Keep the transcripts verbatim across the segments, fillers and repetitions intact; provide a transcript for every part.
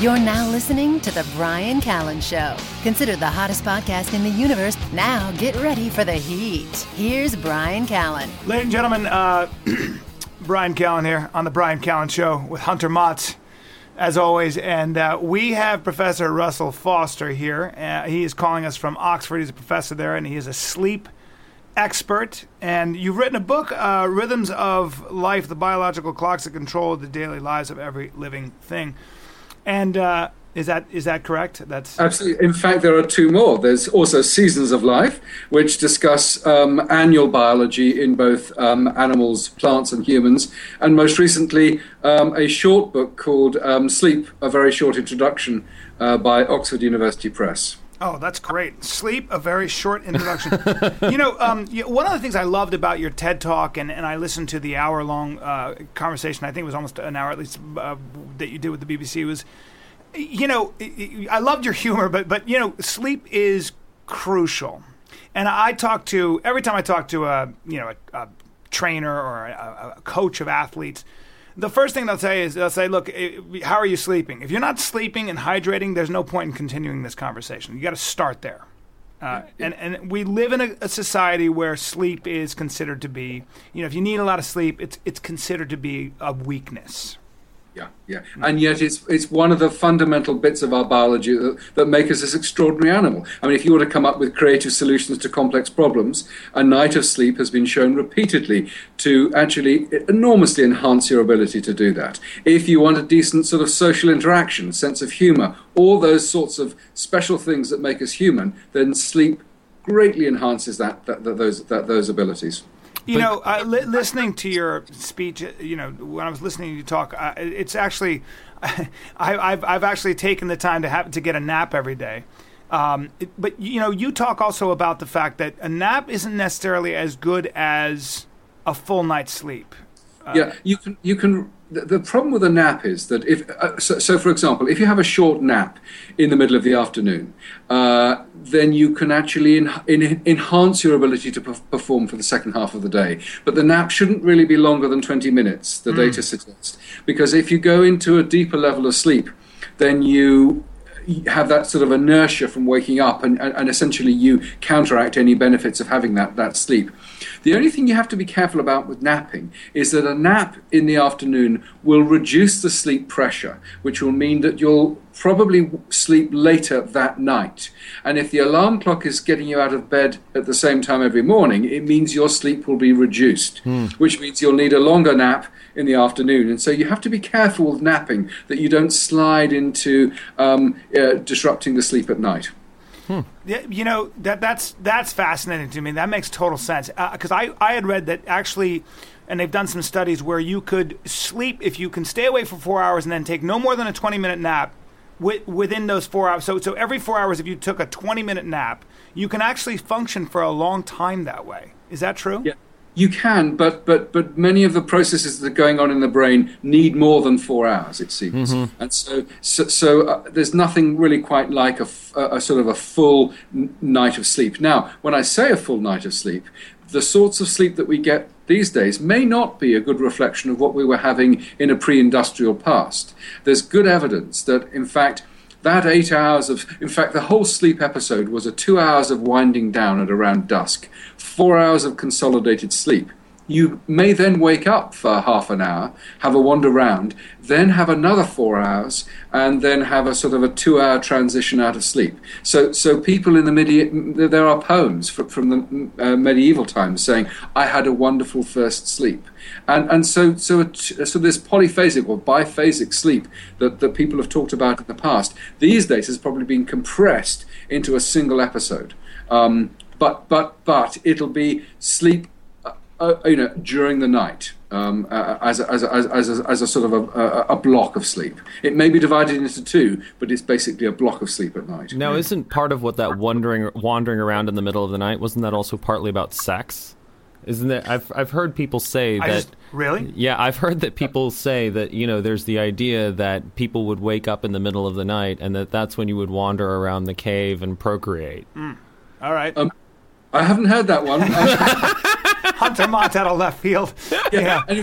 You're now listening to The Bryan Callen Show. Considered the hottest podcast in the universe. Now get ready for the heat. Here's Bryan Callen. Ladies and gentlemen, uh, Bryan Callen here on The Bryan Callen Show with Hunter Motz, as always. And uh, we have Professor Russell Foster here. Uh, he is calling us from Oxford. He's a professor there, and he is a sleep expert. And you've written a book, uh, Rhythms of Life, the Biological Clocks that Control the Daily Lives of Every Living Thing. And uh, is that is that correct? That's absolutely. In fact, there are two more. There's also Seasons of Life, which discuss um, annual biology in both um, animals, plants, and humans. And most recently, um, a short book called um, Sleep, A Very Short Introduction uh, by Oxford University Press. Oh, that's great. Sleep, A Very Short Introduction. you know, um, you, one of the things I loved about your TED Talk, and, and I listened to the hour-long uh, conversation, I think it was almost an hour at least, uh, that you did with the B B C, was, you know, I loved your humor, but, but you know, sleep is crucial. And I talk to, every time I talk to a, you know, a, a trainer or a, a coach of athletes, the first thing they'll say is they'll say, look, how are you sleeping? If you're not sleeping and hydrating, there's no point in continuing this conversation. You got to start there. Uh, and, and we live in a, a society where sleep is considered to be, you know, if you need a lot of sleep, it's it's considered to be a weakness. Yeah, yeah. And yet it's it's one of the fundamental bits of our biology that, that make us this extraordinary animal. I mean, if you were to come up with creative solutions to complex problems, a night of sleep has been shown repeatedly to actually enormously enhance your ability to do that. If you want a decent sort of social interaction, sense of humor, all those sorts of special things that make us human, then sleep greatly enhances that, that, that those that, those abilities. You know, uh, li- listening to your speech, you know, when I was listening to you talk, uh, it's actually, I, I've I've actually taken the time to have to get a nap every day. Um, it, but you know, you talk also about the fact that a nap isn't necessarily as good as a full night's sleep. Uh, yeah, you can you can. The, the problem with a nap is that if uh, so, so, for example, if you have a short nap in the middle of the afternoon, uh, then you can actually en- en- enhance your ability to pe- perform for the second half of the day. But the nap shouldn't really be longer than twenty minutes, the mm. data suggests, because if you go into a deeper level of sleep, then you have that sort of inertia from waking up, and, and, and essentially you counteract any benefits of having that, that sleep. The only thing you have to be careful about with napping is that a nap in the afternoon will reduce the sleep pressure, which will mean that you'll probably sleep later that night. And if the alarm clock is getting you out of bed at the same time every morning, it means your sleep will be reduced, mm. which means you'll need a longer nap in the afternoon. And so you have to be careful with napping that you don't slide into um, uh, disrupting the sleep at night. Hmm. Yeah, you know, that that's that's fascinating to me. That makes total sense. Because uh, I, I had read that actually, and they've done some studies where you could sleep, if you can stay awake for four hours and then take no more than a twenty-minute nap wi- within those four hours. So, so every four hours, if you took a twenty-minute nap, you can actually function for a long time that way. Is that true? Yeah. You can, but but but many of the processes that are going on in the brain need more than four hours, it seems. Mm-hmm. And so so, so uh, there's nothing really quite like a, a, a sort of a full n- night of sleep. Now, when I say a full night of sleep, the sorts of sleep that we get these days may not be a good reflection of what we were having in a pre-industrial past. There's good evidence that, in fact, that eight hours of, in fact, the whole sleep episode was a two hours of winding down at around dusk, four hours of consolidated sleep. You may then wake up for half an hour, have a wander round, then have another four hours, and then have a sort of a two-hour transition out of sleep. So, so people in the medi- there are poems from, from the uh, medieval times saying, "I had a wonderful first sleep," and and so so so this polyphasic or biphasic sleep that that people have talked about in the past these days has probably been compressed into a single episode. Um, but but but it'll be sleep. Uh, you know, during the night, um, uh, as, a, as, a, as, a, as a sort of a, a, a block of sleep. It may be divided into two, but it's basically a block of sleep at night. Now, isn't part of what that wandering wandering around in the middle of the night, wasn't that also partly about sex? Isn't it? I've I've heard people say I that. Just, really? Yeah, I've heard that people say that, you know, there's the idea that people would wake up in the middle of the night, and that that's when you would wander around the cave and procreate. Mm. All right. Um, I haven't heard that one. Hunter Mott out of left field. Yeah, yeah. And in fact,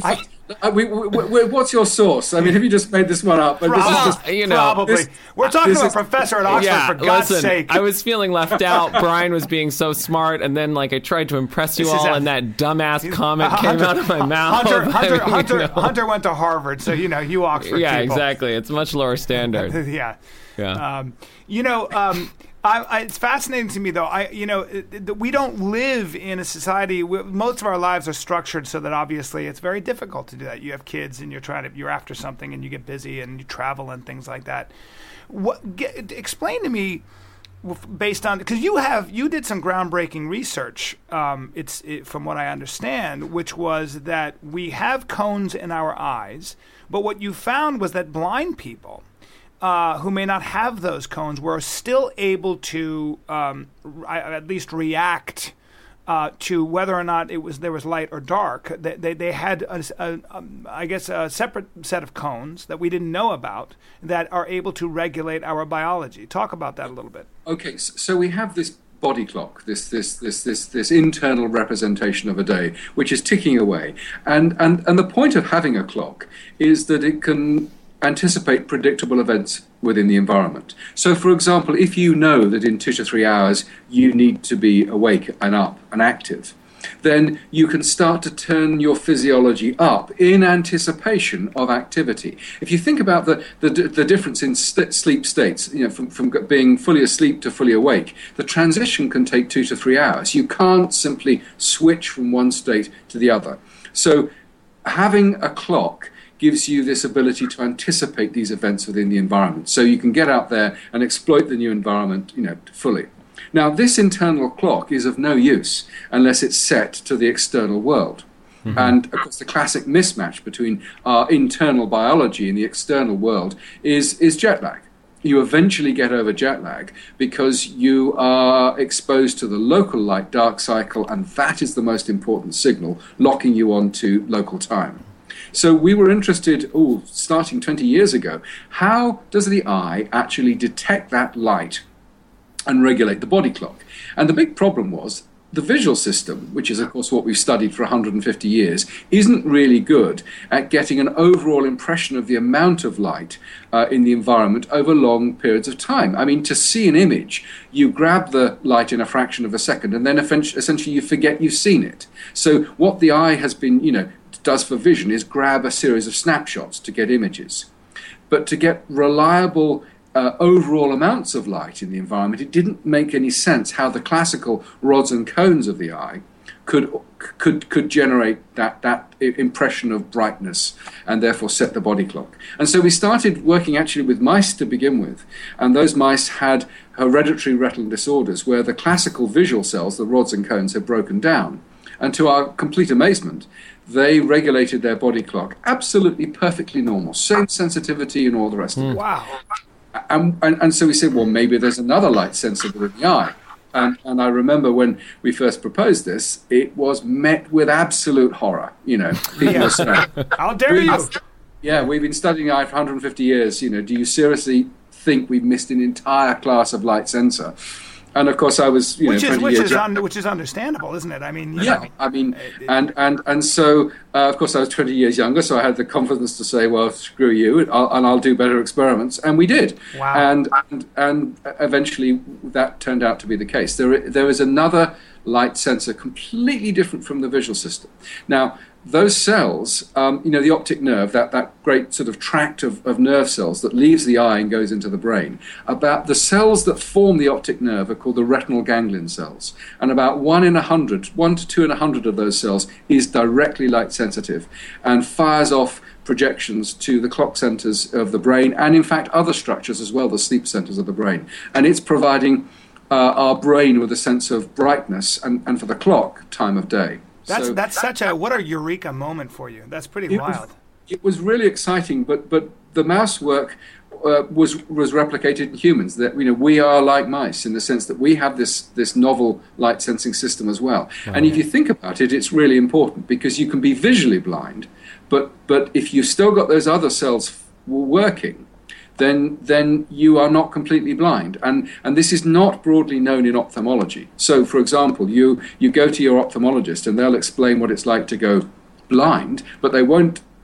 Uh, we, we, we, what's your source? I mean, have you just made this one up? But Probably. This is just, you know, Probably. this- We're talking this about is- a professor at Oxford, yeah, for God's listen, sake. I was feeling left out. Brian was being so smart, and then like I tried to impress you This is all, a- and that dumbass comment Uh, came Hunter- out of my mouth. Hunter, I Hunter, mean, Hunter, you know. Hunter went to Harvard, so you know you Oxford Yeah, people. exactly. It's much lower standard. yeah. Yeah. Um, you know, um, I, I, it's fascinating to me, though. I, you know, it, it, we don't live in a society. We, most of our lives are structured so that obviously it's very difficult to do that. You have kids, and you're trying to, you're after something, and you get busy, and you travel, and things like that. What? Get, explain to me, based on, because you have you did some groundbreaking research. Um, it's it, from what I understand, which was that we have cones in our eyes, but what you found was that blind people. Uh, who may not have those cones were still able to um, r- at least react uh, to whether or not it was there was light or dark. They they, they had a, a, um, I guess a separate set of cones that we didn't know about that are able to regulate our biology. Talk about that a little bit. Okay, so, so we have this body clock, this this this this this internal representation of a day, which is ticking away, and and and the point of having a clock is that it can anticipate predictable events within the environment. So, for example, if you know that in two to three hours you need to be awake and up and active, then you can start to turn your physiology up in anticipation of activity. If you think about the the, the difference in st- sleep states, you know, from, from being fully asleep to fully awake, the transition can take two to three hours. You can't simply switch from one state to the other. So, having a clock gives you this ability to anticipate these events within the environment. So you can get out there and exploit the new environment, you know, fully. Now, this internal clock is of no use unless it's set to the external world. Mm-hmm. And, of course, the classic mismatch between our internal biology and the external world is, is jet lag. You eventually get over jet lag because you are exposed to the local light-dark cycle, and that is the most important signal, locking you onto local time. So we were interested, oh, starting twenty years ago, how does the eye actually detect that light and regulate the body clock? And the big problem was the visual system, which is, of course, what we've studied for one hundred fifty years, isn't really good at getting an overall impression of the amount of light uh, in the environment over long periods of time. I mean, to see an image, you grab the light in a fraction of a second, and then essentially you forget you've seen it. So what the eye has been, you know, does for vision is grab a series of snapshots to get images. But to get reliable uh, overall amounts of light in the environment, it didn't make any sense how the classical rods and cones of the eye could could could generate that, that impression of brightness and therefore set the body clock. And so we started working actually with mice to begin with, and those mice had hereditary retinal disorders where the classical visual cells, the rods and cones, had broken down. And to our complete amazement, they regulated their body clock absolutely perfectly normal, same sensitivity and all the rest mm. of it. Wow. And, and, and so we said, well, maybe there's another light sensor within the eye. And, and I remember when we first proposed this, it was met with absolute horror. You know, people Yeah. were saying, How dare we- you? yeah, we've been studying eye for one hundred fifty years. You know, do you seriously think we've missed an entire class of light sensor? And of course, I was, you Which know, is twenty which years is young. un, which is understandable, isn't it? I mean, you Yeah, know, I mean, and and and so uh, of course I was twenty years younger, so I had the confidence to say, well, screw you, I'll, and I'll do better experiments, and we did. Wow. And and and eventually that turned out to be the case. There there is another light sensor completely different from the visual system. Now, those cells, um, you know, the optic nerve, that, that great sort of tract of, of nerve cells that leaves the eye and goes into the brain, about the cells that form the optic nerve are called the retinal ganglion cells. And about one in a hundred, one to two in a hundred of those cells is directly light sensitive and fires off projections to the clock centers of the brain and, in fact, other structures as well, the sleep centers of the brain. And it's providing uh, our brain with a sense of brightness and, and for the clock, time of day. that's So- that's such a what a eureka moment for you. That's pretty it wild. was, it was really exciting, but but the mouse work uh, was was replicated in humans. That you know we are like mice in the sense that we have this this novel light sensing system as well. Oh, and if you think about it, it's really important because you can be visually blind, but but if you've still got those other cells f- working, then then you are not completely blind. And and this is not broadly known in ophthalmology. So, for example, you, you go to your ophthalmologist and they'll explain what it's like to go blind, but they won't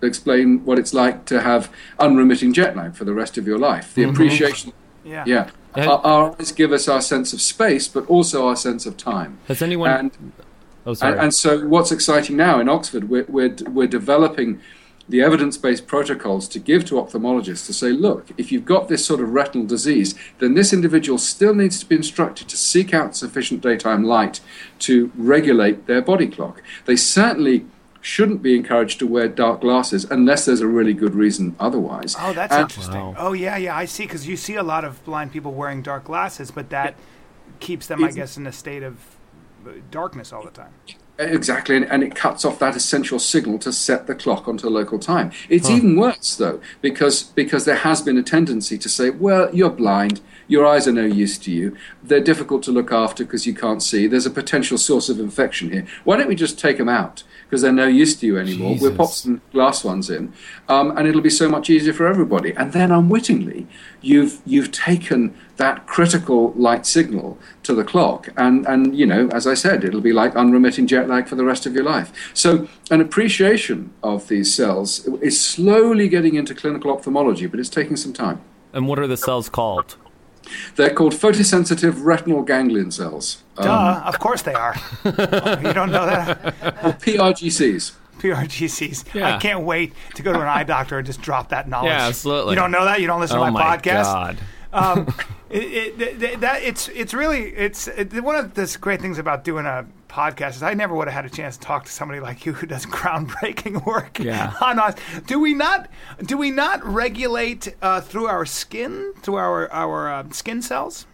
explain what it's like to have unremitting jet lag for the rest of your life. The mm-hmm. appreciation, yeah. yeah. Our, our eyes give us our sense of space, but also our sense of time. Has anyone? And, oh, sorry. And, and so, what's exciting now in Oxford, we're we're, we're developing the evidence-based protocols to give to ophthalmologists to say, look, if you've got this sort of retinal disease, then this individual still needs to be instructed to seek out sufficient daytime light to regulate their body clock. They certainly shouldn't be encouraged to wear dark glasses unless there's a really good reason otherwise. Oh, that's and, interesting. Wow. Oh, yeah, yeah, I see, because you see a lot of blind people wearing dark glasses, but that keeps them, I guess, in a state of darkness all the time. Exactly, and, and it cuts off that essential signal to set the clock onto local time. It's huh. even worse, though, because because there has been a tendency to say, well, you're blind, your eyes are no use to you, they're difficult to look after because you can't see, there's a potential source of infection here. Why don't we just take them out? Because they're no use to you anymore. Jesus. We'll pop some glass ones in, um, and it'll be so much easier for everybody. And then unwittingly, you've you've taken that critical light signal to the clock, and, and you know, as I said, it'll be like unremitting jet lag for the rest of your life. So an appreciation of these cells is slowly getting into clinical ophthalmology, but it's taking some time. And what are the cells called? They're called photosensitive retinal ganglion cells. Duh, um, of course they are. Oh, you don't know that? P R G Cs. P R G Cs. Yeah. I can't wait to go to an eye doctor and just drop that knowledge. Yeah, absolutely. You don't know that? You don't listen oh to my, my podcast? God. um, it, it, it, that it's it's really it's it, one of the great things about doing a podcast is I never would have had a chance to talk to somebody like you who does groundbreaking work yeah. on us. Do we not do we not regulate uh, through our skin, through our our uh, skin cells?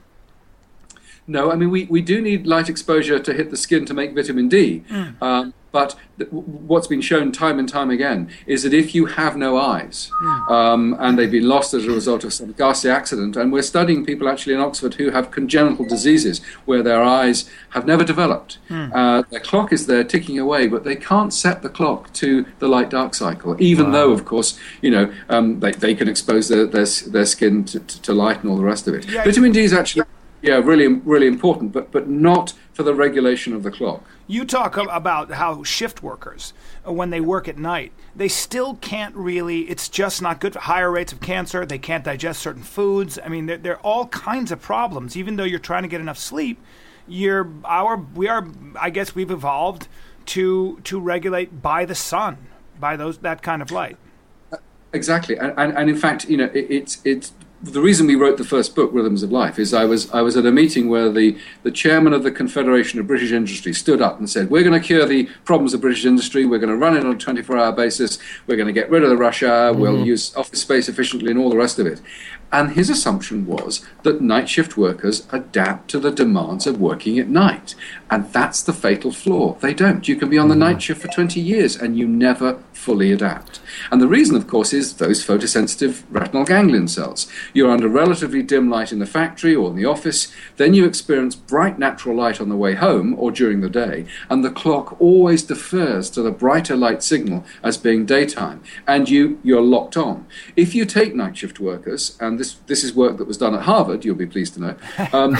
No, I mean, we, we do need light exposure to hit the skin to make vitamin D. Mm. Um, but th- what's been shown time and time again is that if you have no eyes, mm. um, and they've been lost as a result of some ghastly accident, and we're studying people actually in Oxford who have congenital diseases where their eyes have never developed. Mm. Uh, their clock is there ticking away, but they can't set the clock to the light-dark cycle, even wow. though, of course, you know, um, they, they can expose their, their, their skin to, to, to light and all the rest of it. Yeah, vitamin D is actually... Yeah, really, really important, but but not for the regulation of the clock. You talk about how shift workers, when they work at night, they still can't really. It's just not good for higher rates of cancer. They can't digest certain foods. I mean, there, there are all kinds of problems. Even though you're trying to get enough sleep, you're our we are. I guess we've evolved to to regulate by the sun, by those that kind of light. Exactly, and and, and in fact, you know, it, it's it's. The reason we wrote the first book, Rhythms of Life, is I was I was at a meeting where the, the chairman of the Confederation of British Industry stood up and said, we're going to cure the problems of British industry, we're going to run it on a twenty-four hour basis, we're going to get rid of the rush hour, mm-hmm. we'll use office space efficiently and all the rest of it. And his assumption was that night shift workers adapt to the demands of working at night. And that's the fatal flaw. They don't. You can be on the night shift for twenty years and you never fully adapt. And the reason, of course, is those photosensitive retinal ganglion cells. You're under relatively dim light in the factory or in the office, then you experience bright natural light on the way home or during the day, and the clock always defers to the brighter light signal as being daytime, and you, you're locked on. If you take night shift workers, and this, this is work that was done at Harvard, you'll be pleased to know. Um,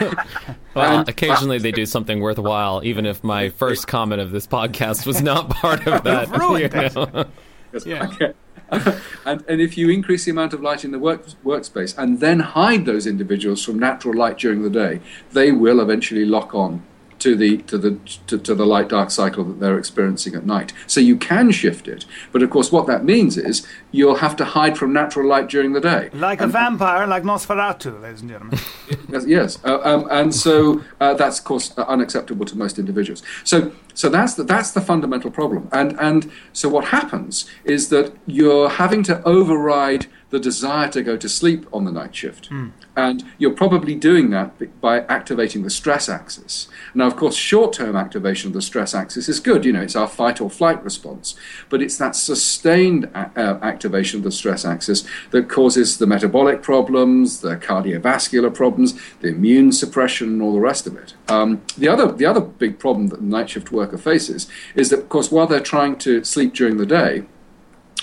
well, and, occasionally they do something worthwhile, even if my first comment of this podcast was not part of that. Ruined you know? Yeah. Okay. and, and if you increase the amount of light in the work, workspace and then hide those individuals from natural light during the day, they will eventually lock on to the to the to, to the light dark cycle that they're experiencing at night. So you can shift it, but of course what that means is you'll have to hide from natural light during the day, like and, a vampire, like Nosferatu, ladies and gentlemen. yes, yes. Uh, um, and so uh, that's of course unacceptable to most individuals. So so that's the, that's the fundamental problem. And and so what happens is that you're having to override the desire to go to sleep on the night shift. Mm. And you're probably doing that by activating the stress axis. Now, of course, short-term activation of the stress axis is good. You know, it's our fight or flight response. But it's that sustained a- uh, activation of the stress axis that causes the metabolic problems, the cardiovascular problems, the immune suppression, and all the rest of it. Um, the other the other big problem that the night shift worker faces is that, of course, while they're trying to sleep during the day,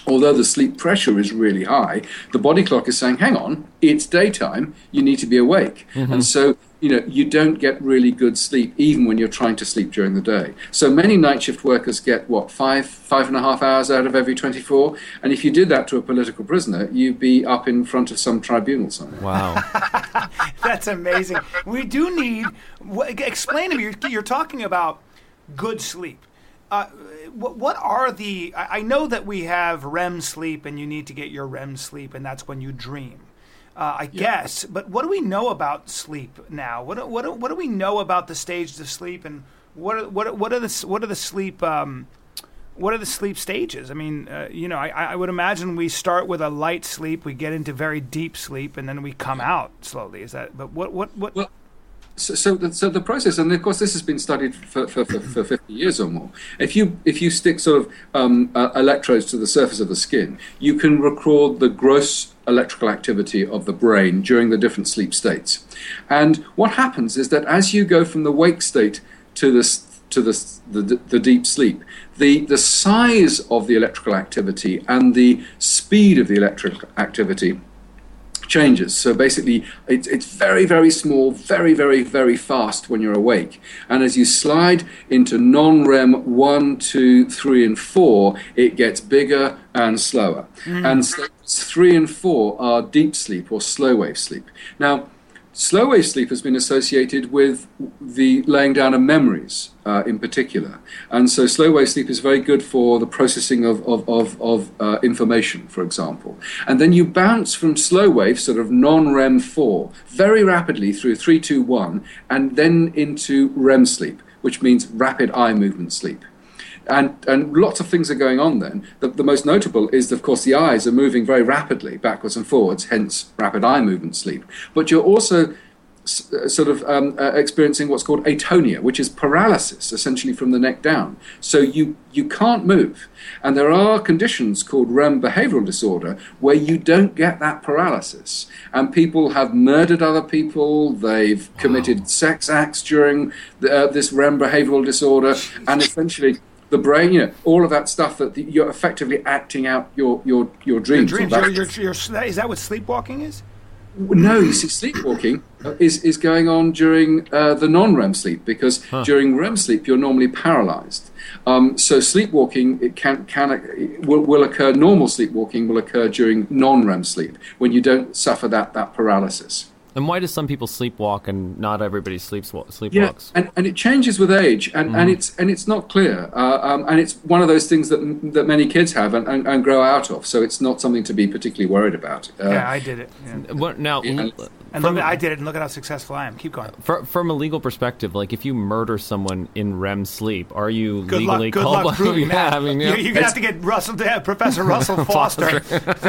although the sleep pressure is really high, the body clock is saying, hang on, it's daytime, you need to be awake. Mm-hmm. And so, you know, you don't get really good sleep even when you're trying to sleep during the day. So many night shift workers get, what, five, five and a half hours out of every twenty-four? And if you did that to a political prisoner, you'd be up in front of some tribunal somewhere. Wow. That's amazing. We do need, explain to me, you're, you're talking about good sleep. Uh, what, what are the, I, I know that we have R E M sleep and you need to get your R E M sleep and that's when you dream. Uh, I yeah. guess, but what do we know about sleep now? What what what do we know about the stages of sleep, and what are, what are, what are the what are the sleep um, what are the sleep stages? I mean, uh, you know, I, I would imagine we start with a light sleep, we get into very deep sleep, and then we come out slowly. Is that? But what what what? Well, So, so, the, so the process, and of course, this has been studied for, for, for, for fifty years or more. If you if you stick sort of um, uh, electrodes to the surface of the skin, you can record the gross electrical activity of the brain during the different sleep states. And what happens is that as you go from the wake state to the to the the, the deep sleep, the the size of the electrical activity and the speed of the electrical activity changes. So basically, it's, it's very, very small, very, very, very fast when you're awake. And as you slide into non-R E M one, two, three, and four, it gets bigger and slower. Mm. And states three and four are deep sleep or slow wave sleep. Now, slow wave sleep has been associated with the laying down of memories uh, in particular. And so slow wave sleep is very good for the processing of, of, of, of uh, information, for example. And then you bounce from slow wave, sort of non-R E M four, very rapidly through three, two, one, and then into R E M sleep, which means rapid eye movement sleep. And, and lots of things are going on then. The, the most notable is, of course, the eyes are moving very rapidly backwards and forwards, hence rapid eye movement sleep. But you're also s- sort of um, uh, experiencing what's called atonia, which is paralysis, essentially from the neck down. So you, you can't move. And there are conditions called R E M behavioral disorder where you don't get that paralysis. And people have murdered other people, they've committed wow. sex acts during the, uh, this R E M behavioral disorder, and essentially the brain, you know, all of that stuff that the, you're effectively acting out your your your dreams. Your dreams. Your, your, your, is that what sleepwalking is? No, you see, sleepwalking is is going on during uh, the non-R E M sleep because huh. during R E M sleep you're normally paralyzed. Um, so sleepwalking it can can it will, will occur. Normal sleepwalking will occur during non-R E M sleep when you don't suffer that that paralysis. And why do some people sleepwalk and not everybody sleeps sleepwalks? Yeah, and, and it changes with age, and, mm. and it's and it's not clear, uh, um, and it's one of those things that that many kids have and, and, and grow out of. So it's not something to be particularly worried about. Uh, yeah, I did it. Yeah. What, now, yeah. and look, I did it, and look at how successful I am. Keep going. For, from a legal perspective, like if you murder someone in R E M sleep, are you good legally luck, good culpable? Luck proving yeah, that. I mean, yeah. You're gonna have to get Russell, Professor Russell Foster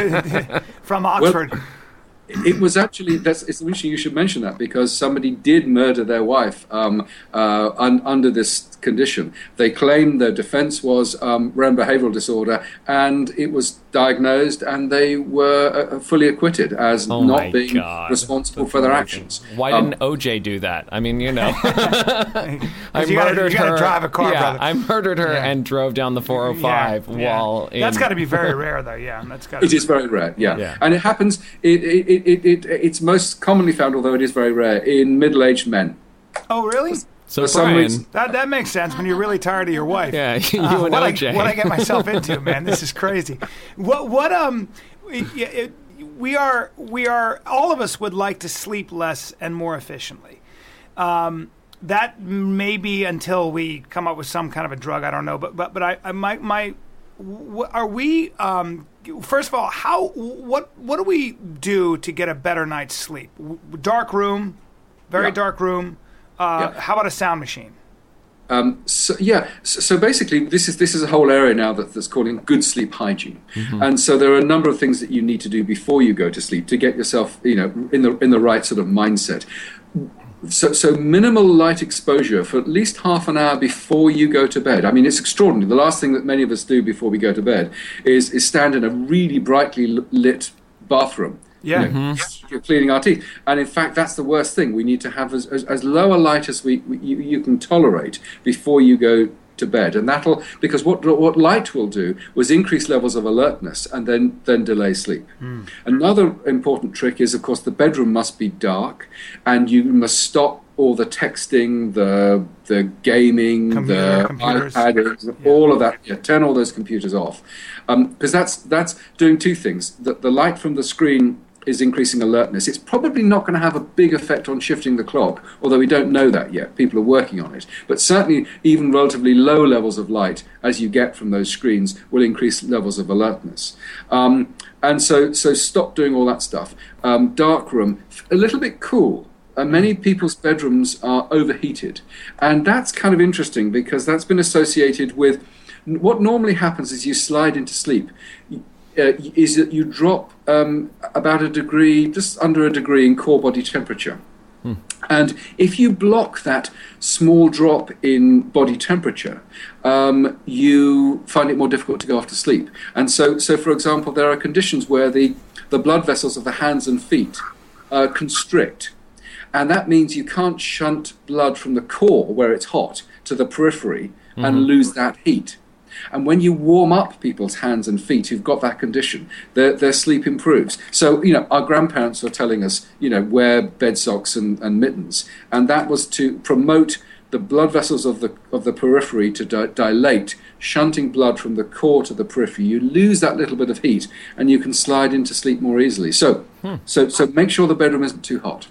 from Oxford. Well, it was actually, that's, it's interesting you should mention that because somebody did murder their wife um, uh, un, under this condition. They claimed their defense was um, R E M behavioral disorder, and it was diagnosed, and they were uh, fully acquitted as oh not being God. responsible That's for their amazing. actions. Why um, didn't O J do that? I mean, you know, I you murdered gotta, you her. gotta drive a car, yeah, brother. I murdered her yeah. and drove down the four oh five yeah, yeah. while. In... That's got to be very rare, though. Yeah, that's got. It is very rare. Yeah, yeah. and it happens. It, it, it, it, it's most commonly found, although it is very rare, in middle-aged men. Oh, really? So For some Brian, reason, that that makes sense when you're really tired of your wife. Yeah, you uh, and what O J. I, what I get myself into, man, this is crazy. What what um, it, it, we are we are all of us would like to sleep less and more efficiently. Um, that may be until we come up with some kind of a drug. I don't know, but but but I, I my my w- are we um. First of all, how what what do we do to get a better night's sleep? Dark room, very yeah. dark room. Uh, yeah. How about a sound machine? Um, so yeah, so, so basically, this is this is a whole area now that, that's called good sleep hygiene, mm-hmm. and so there are a number of things that you need to do before you go to sleep to get yourself, you know, in the in the right sort of mindset. So, so minimal light exposure for at least half an hour before you go to bed. I mean, it's extraordinary. The last thing that many of us do before we go to bed is is stand in a really brightly lit bathroom. Yeah, you know, mm-hmm. you're cleaning our teeth, and in fact, that's the worst thing. We need to have as, as, as low a light as we, we you, you can tolerate before you go to bed, and that'll because what what light will do was increase levels of alertness and then then delay sleep. Mm. Another important trick is, of course, the bedroom must be dark, and you must stop all the texting, the the gaming, Computer, the computers. iPad, yeah. all of that. Yeah, turn all those computers off, because um, that's that's doing two things. The, the light from the screen is increasing alertness. It's probably not going to have a big effect on shifting the clock, although we don't know that yet. People are working on it. But certainly even relatively low levels of light, as you get from those screens, will increase levels of alertness. Um, and so, so stop doing all that stuff. Um, dark room, a little bit cool. Uh, many people's bedrooms are overheated. And that's kind of interesting because that's been associated with what normally happens is you slide into sleep. Uh, is that you drop um, about a degree, just under a degree in core body temperature. Hmm. And if you block that small drop in body temperature, um, you find it more difficult to go off to sleep. And so, so for example, there are conditions where the, the blood vessels of the hands and feet uh, constrict. And that means you can't shunt blood from the core, where it's hot, to the periphery mm-hmm. and lose that heat. And when you warm up people's hands and feet who've got that condition, their, their sleep improves. So, you know, our grandparents were telling us, you know, wear bed socks and, and mittens. And that was to promote the blood vessels of the of the periphery to di- dilate, shunting blood from the core to the periphery. You lose that little bit of heat and you can slide into sleep more easily. So, hmm. so, so make sure the bedroom isn't too hot.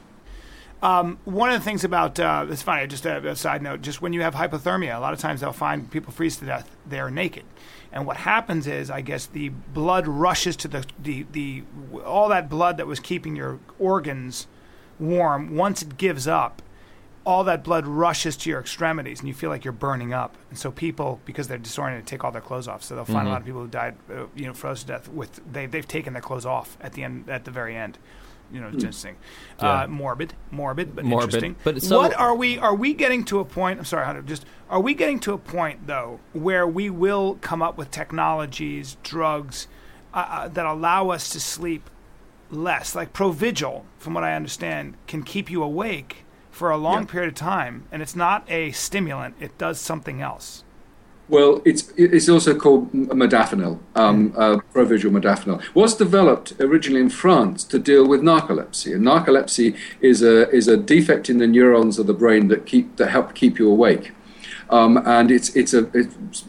Um, one of the things about, uh, it's funny, just a, a side note, just when you have hypothermia, a lot of times they'll find people freeze to death, they're naked. And what happens is, I guess, the blood rushes to the, the, the all that blood that was keeping your organs warm, once it gives up, all that blood rushes to your extremities, and you feel like you're burning up. And so people, because they're disoriented, take all their clothes off. So they'll find mm-hmm. a lot of people who died, uh, you know, froze to death with, they, they've taken their clothes off at the end, at the very end. You know, it's interesting. Yeah. Uh, morbid, morbid, but morbid, interesting. But so what are we? Are we getting to a point? I'm sorry, Hunter. Just are we getting to a point though where we will come up with technologies, drugs uh, uh, that allow us to sleep less? Like Provigil, from what I understand, can keep you awake for a long yeah. period of time, and it's not a stimulant; it does something else. Well, it's it's also called modafinil, um, uh, Provigil modafinil. Was developed originally in France to deal with narcolepsy. And narcolepsy is a is a defect in the neurons of the brain that keep that help keep you awake. Um, and it's it's a, it's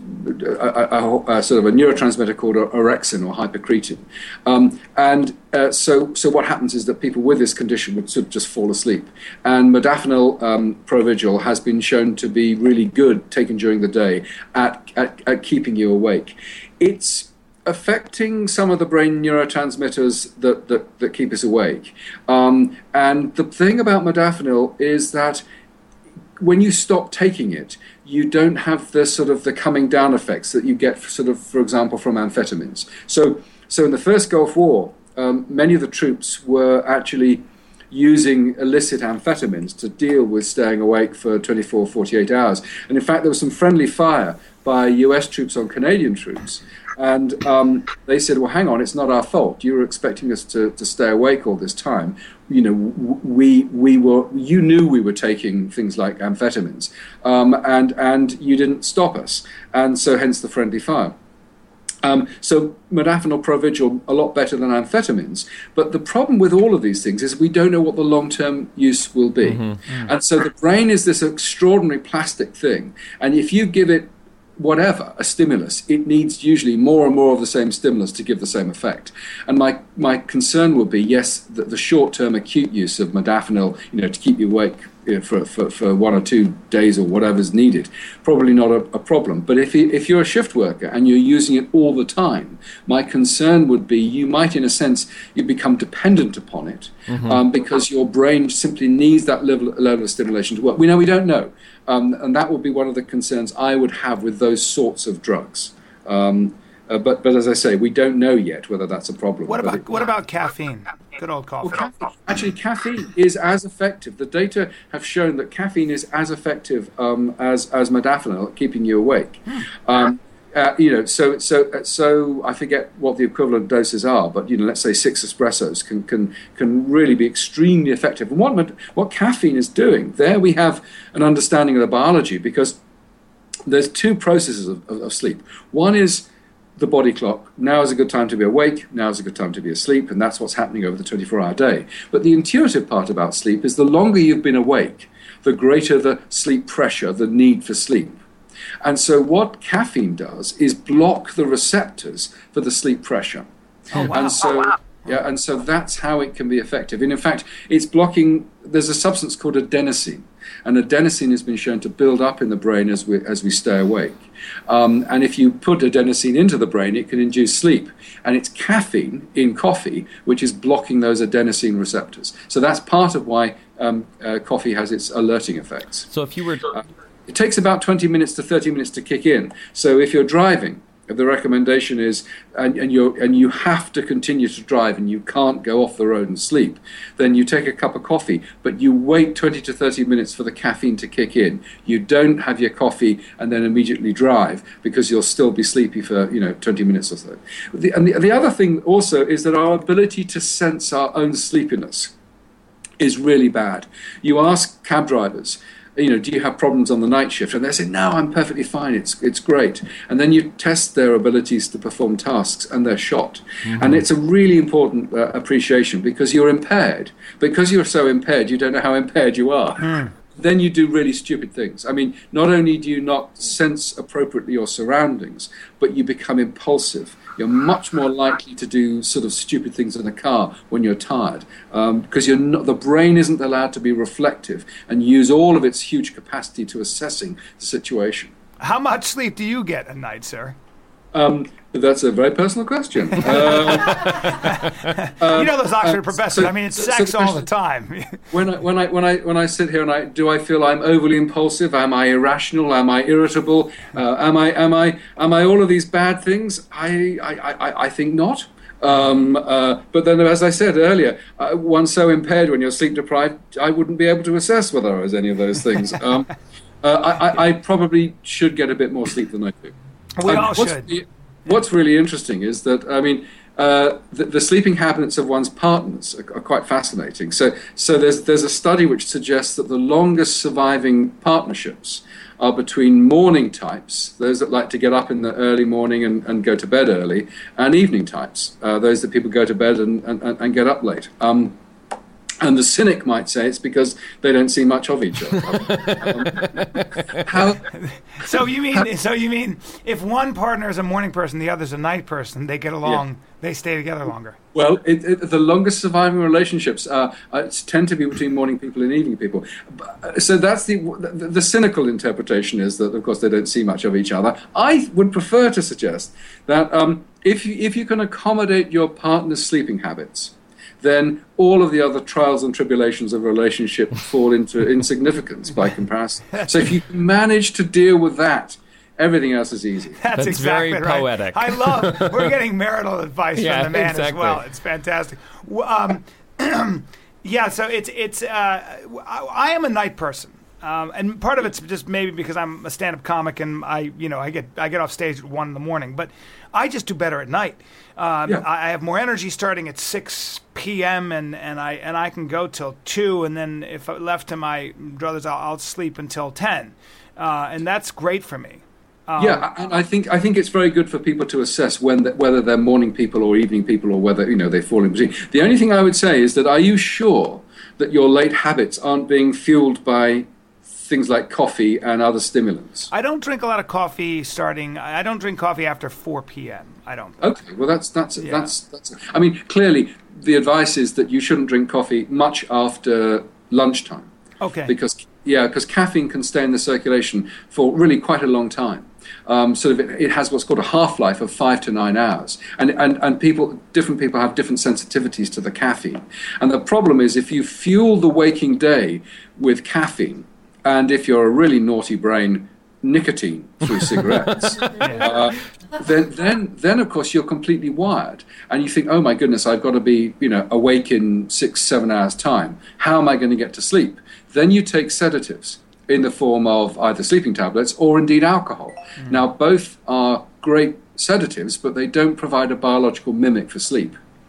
a, a, a sort of a neurotransmitter called orexin or hypocretin. Um, and uh, so so what happens is that people with this condition would sort of just fall asleep. And modafinil um, Provigil has been shown to be really good taken during the day at, at, at keeping you awake. It's affecting some of the brain neurotransmitters that, that, that keep us awake. Um, and the thing about modafinil is that when you stop taking it, you don't have the sort of the coming down effects that you get, sort of, for example, from amphetamines. So, so in the first Gulf War, um, many of the troops were actually using illicit amphetamines to deal with staying awake for twenty-four, forty-eight hours. And in fact, there was some friendly fire by U S troops on Canadian troops. And um, they said, well, hang on, it's not our fault. You were expecting us to, to stay awake all this time. You know, we we were. You knew we were taking things like amphetamines, um, and and you didn't stop us. And so, hence the friendly fire. Um, so, modafinil Provigil a lot better than amphetamines. But the problem with all of these things is we don't know what the long-term use will be. Mm-hmm. Mm-hmm. And so, the brain is this extraordinary plastic thing, and if you give it whatever, a stimulus, it needs usually more and more of the same stimulus to give the same effect. And my, my concern would be, yes, the, the short-term acute use of modafinil, you know, to keep you awake you know, for, for, for one or two days or whatever's needed, probably not a, a problem. But if, you, if you're a shift worker and you're using it all the time, my concern would be you might, in a sense, you become dependent upon it mm-hmm. um, because your brain simply needs that level, level of stimulation to work. We know we don't know. Um, and that would be one of the concerns I would have with those sorts of drugs. Um, uh, but, but as I say, we don't know yet whether that's a problem. What about it, what about caffeine? Good old coffee. Well, caffeine. Actually, caffeine is as effective. The data have shown that caffeine is as effective um, as as modafinil at keeping you awake. Hmm. Um, Uh, you know, so so so I forget what the equivalent doses are, but you know, let's say six espressos can can can really be extremely effective. And what what caffeine is doing there, we have an understanding of the biology because there's two processes of, of, of sleep. One is the body clock. Now is a good time to be awake. Now is a good time to be asleep. And that's what's happening over the twenty-four hour day. But the intuitive part about sleep is the longer you've been awake, the greater the sleep pressure, the need for sleep. And so what caffeine does is block the receptors for the sleep pressure. Oh, wow. And so, oh, wow. yeah, and so that's how it can be effective. And in fact, it's blocking, there's a substance called adenosine. And adenosine has been shown to build up in the brain as we, as we stay awake. Um, and if you put adenosine into the brain, it can induce sleep. And it's caffeine in coffee which is blocking those adenosine receptors. So that's part of why um, uh, coffee has its alerting effects. So if you were... Uh, it takes about twenty minutes to thirty minutes to kick in. So if you're driving, the recommendation is, and, and, you're, and you have to continue to drive and you can't go off the road and sleep, then you take a cup of coffee, but you wait twenty to thirty minutes for the caffeine to kick in. You don't have your coffee and then immediately drive because you'll still be sleepy for, you know, twenty minutes or so. The, and the, the other thing also is that our ability to sense our own sleepiness is really bad. You ask cab drivers, you know, do you have problems on the night shift? And they say, no, I'm perfectly fine. It's it's great. And then you test their abilities to perform tasks and they're shot. Mm-hmm. And it's a really important uh, appreciation because you're impaired. Because you're so impaired, you don't know how impaired you are. Mm. Then you do really stupid things. I mean, not only do you not sense appropriately your surroundings, but you become impulsive. You're much more likely to do sort of stupid things in a car when you're tired, um, because you're not, the brain isn't allowed to be reflective and use all of its huge capacity to assessing the situation. How much sleep do you get at night, sir? Um, that's a very personal question. Uh, you know those Oxford uh, professors. so, I mean, it's so, sex so all the time. when I when I when I when I sit here and I do I feel I'm overly impulsive? Am I irrational? Am I irritable? Uh, am I am I am I all of these bad things? I I, I, I think not. Um, uh, but then, as I said earlier, uh, one's so impaired when you're sleep deprived, I wouldn't be able to assess whether I was any of those things. Um, uh, I, I, I probably should get a bit more sleep than I do. We um, all what's, should. What's really interesting is that, I mean, uh, the, the sleeping habits of one's partners are, are quite fascinating. So, so there's there's a study which suggests that the longest surviving partnerships are between morning types, those that like to get up in the early morning and, and go to bed early, and evening types, uh, those that people go to bed and, and, and get up late. Um, And the cynic might say it's because they don't see much of each other. um, how, so you mean how, so you mean if one partner is a morning person, the other's a night person, they get along, yeah. They stay together longer. Well, it, it, the longest surviving relationships uh, uh, tend to be between morning people and evening people. So that's the, the the cynical interpretation is that, of course, they don't see much of each other. I would prefer to suggest that um, if you, if you can accommodate your partner's sleeping habits, then all of the other trials and tribulations of a relationship fall into insignificance by comparison. So if you manage to deal with that, everything else is easy. That's, That's exactly very right. poetic. I love, we're getting marital advice yeah, from the man exactly. as well. It's fantastic. Um, yeah, so it's, it's uh, I, I am a night person. Um, and part of it's just maybe because I'm a stand-up comic and I, you know, I get I get off stage at one in the morning. But I just do better at night. Um, yeah. I, I have more energy starting at six p.m. and, and I and I can go till two. And then if I left to my druthers, I'll, I'll sleep until ten, uh, and that's great for me. Um, yeah, and I think I think it's very good for people to assess when the, whether they're morning people or evening people or whether you know they fall in between. The only thing I would say is that are you sure that your late habits aren't being fueled by things like coffee and other stimulants? I don't drink a lot of coffee starting. I don't drink coffee after four p.m. I don't. Okay, well that's that's yeah. that's that's. I mean, clearly the advice is that you shouldn't drink coffee much after lunchtime. Okay. Because yeah, because caffeine can stay in the circulation for really quite a long time. Um, sort of, it, it has what's called a half-life of five to nine hours, and and and people, different people have different sensitivities to the caffeine. And the problem is if you fuel the waking day with caffeine, and if you're a really naughty brain, nicotine through cigarettes, uh, then, then, then of course you're completely wired, and you think, oh my goodness, I've got to be, you know, awake in six, seven hours time. How am I going to get to sleep? Then you take sedatives in the form of either sleeping tablets or indeed alcohol. Mm. Now, both are great sedatives, but they don't provide a biological mimic for sleep.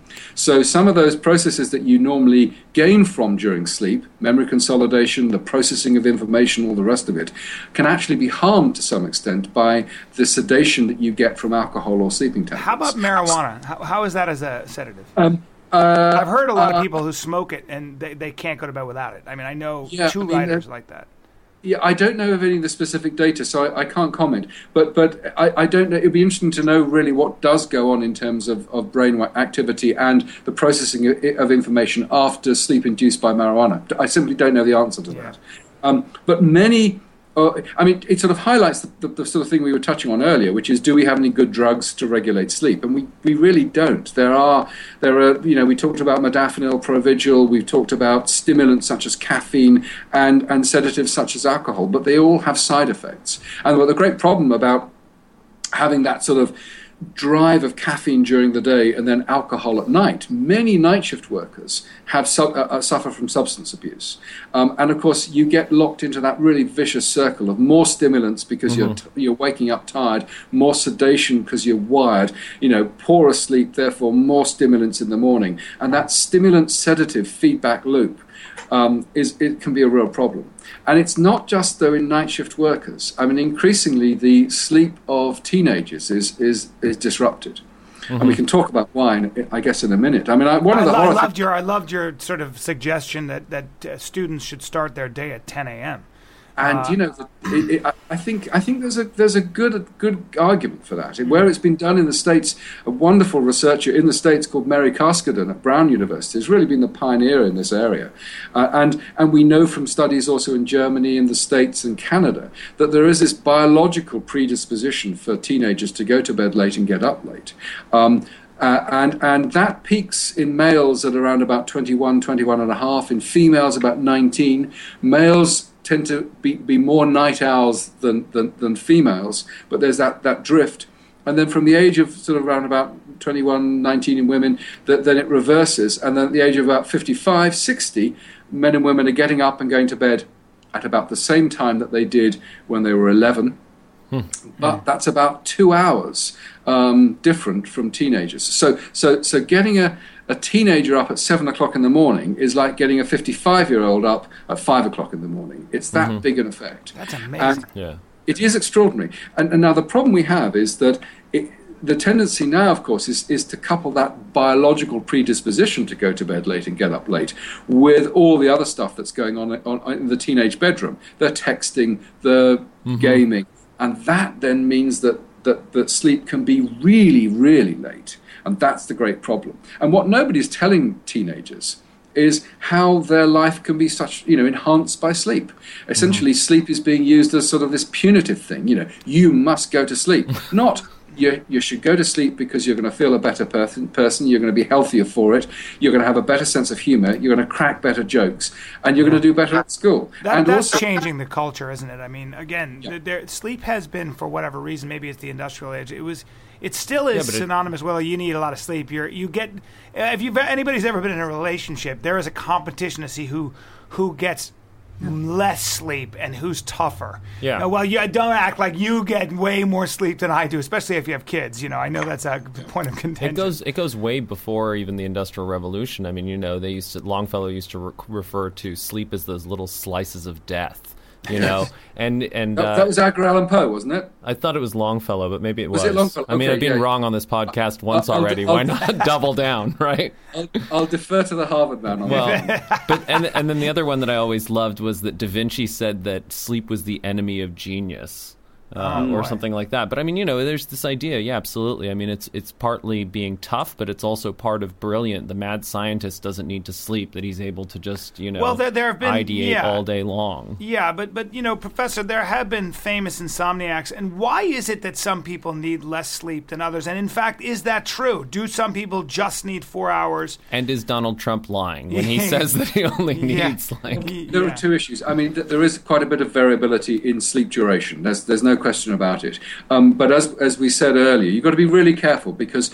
So some of those processes that you normally gain from during sleep, memory consolidation, the processing of information, all the rest of it, can actually be harmed to some extent by the sedation that you get from alcohol or sleeping tablets. How about marijuana? How, how is that as a sedative? Um, uh, I've heard a lot uh, of people who smoke it and they, they can't go to bed without it. I mean, I know yeah, two I mean, writers like that. Yeah, I don't know of any of the specific data, so I, I can't comment. But but I, I don't know. It'd be interesting to know really what does go on in terms of, of brain activity and the processing of, of information after sleep induced by marijuana. I simply don't know the answer to Yeah. that. Um, but many, uh, I mean, it sort of highlights the, the, the sort of thing we were touching on earlier, which is, do we have any good drugs to regulate sleep? And we, we really don't. There are, there are, you know, we talked about modafinil, Provigil, we've talked about stimulants such as caffeine and, and sedatives such as alcohol, but they all have side effects. And what the great problem about having that sort of drive of caffeine during the day and then alcohol at night, many night shift workers have su- uh, suffer from substance abuse, um, and of course you get locked into that really vicious circle of more stimulants because mm-hmm. you're t- you're waking up tired, more sedation because you're wired, you know, poorer sleep, therefore more stimulants in the morning, and that stimulant sedative feedback loop um, is it can be a real problem. And it's not just, though, in night shift workers. I mean, increasingly, the sleep of teenagers is is, is disrupted. Mm-hmm. And we can talk about why, in, I guess, in a minute. I mean, I, one I, of the lo- I loved th- your I loved your sort of suggestion that that uh, students should start their day at ten a.m. And uh, you know, it, it, I think I think there's a there's a good good argument for that. Where it's been done in the States, a wonderful researcher in the States called Mary Carskadon at Brown University has really been the pioneer in this area, uh, and and we know from studies also in Germany, in the States, and Canada that there is this biological predisposition for teenagers to go to bed late and get up late. Um, Uh, and and that peaks in males at around about twenty-one, twenty-one and a half, in females about nineteen. Males tend to be, be more night owls than, than, than females, but there's that, that drift. And then from the age of sort of around about twenty-one, nineteen in women, that, then it reverses. And then at the age of about fifty-five, sixty, men and women are getting up and going to bed at about the same time that they did when they were eleven. Hmm. But that's about two hours um, different from teenagers. So, so, so getting a, a teenager up at seven o'clock in the morning is like getting a fifty-five-year-old up at five o'clock in the morning. It's that mm-hmm. big an effect. That's amazing. And yeah, it is extraordinary. And, and now the problem we have is that it, the tendency now, of course, is, is to couple that biological predisposition to go to bed late and get up late with all the other stuff that's going on, on in the teenage bedroom. The texting, the mm-hmm. gaming. And that then means that, that, that sleep can be really, really late. And that's the great problem. And what nobody's telling teenagers is how their life can be such, you know, enhanced by sleep. Essentially, mm-hmm. sleep is being used as sort of this punitive thing. You know, you must go to sleep. Not you, you should go to sleep because you're going to feel a better person, person, you're going to be healthier for it, you're going to have a better sense of humor, you're going to crack better jokes, and you're going to do better at school. That, and that's also, changing the culture, isn't it? I mean, again, Yeah. there, sleep has been, for whatever reason, maybe it's the industrial age, it was, it still is Yeah, synonymous. Well, you need a lot of sleep. You're, you get, if you've anybody's ever been in a relationship, there is a competition to see who, who gets less sleep and who's tougher. Yeah. Uh, well, you don't act like you get way more sleep than I do, especially if you have kids. You know, I know that's a point of contention. It goes it goes way before even the Industrial Revolution. I mean, you know, they used to Longfellow used to re- refer to sleep as those little slices of death. You know, and and that, uh, that was Edgar Allan Poe, wasn't it? I thought it was Longfellow, but maybe it was. Was it Longfellow? I mean, Okay, I've been yeah. wrong on this podcast once I'll- I'll- already. I'll- Why not double down, right? I'll, I'll defer to the Harvard man on Well, that. but and and then the other one that I always loved was that Da Vinci said that sleep was the enemy of genius. Uh, Oh, or boy. something like that. But I mean, you know, there's this idea. Yeah, absolutely. I mean, it's it's partly being tough, but it's also part of brilliant. The mad scientist doesn't need to sleep; that he's able to just, you know, Well, there- there have been- ideate yeah. all day long. Yeah, but but you know, Professor, there have been famous insomniacs, and why is it that some people need less sleep than others? And in fact, is that true? Do some people just need four hours? And is Donald Trump lying when he says that he only Yeah. needs like? There Yeah. are two issues. I mean, th- there is quite a bit of variability in sleep duration. There's there's no question about it. Um, but as as we said earlier, you've got to be really careful because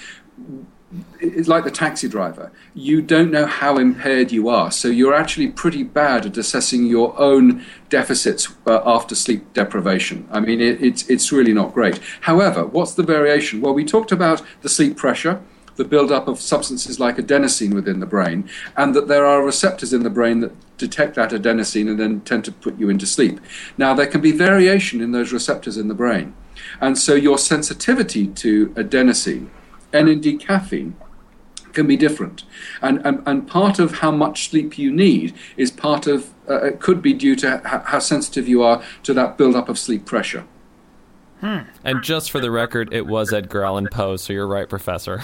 it's like the taxi driver. You don't know how impaired you are, so you're actually pretty bad at assessing your own deficits uh, after sleep deprivation. I mean, it, it's it's really not great. However, what's the variation? Well, we talked about the sleep pressure. the build-up of substances like adenosine within the brain, and that there are receptors in the brain that detect that adenosine and then tend to put you into sleep. Now, there can be variation in those receptors in the brain. And so your sensitivity to adenosine, and indeed caffeine, can be different. And, and, and part of how much sleep you need is part of, uh, it could be due to h- how sensitive you are to that build-up of sleep pressure. Hmm. And just for the record, it was Edgar Allan Poe, so you're right, Professor.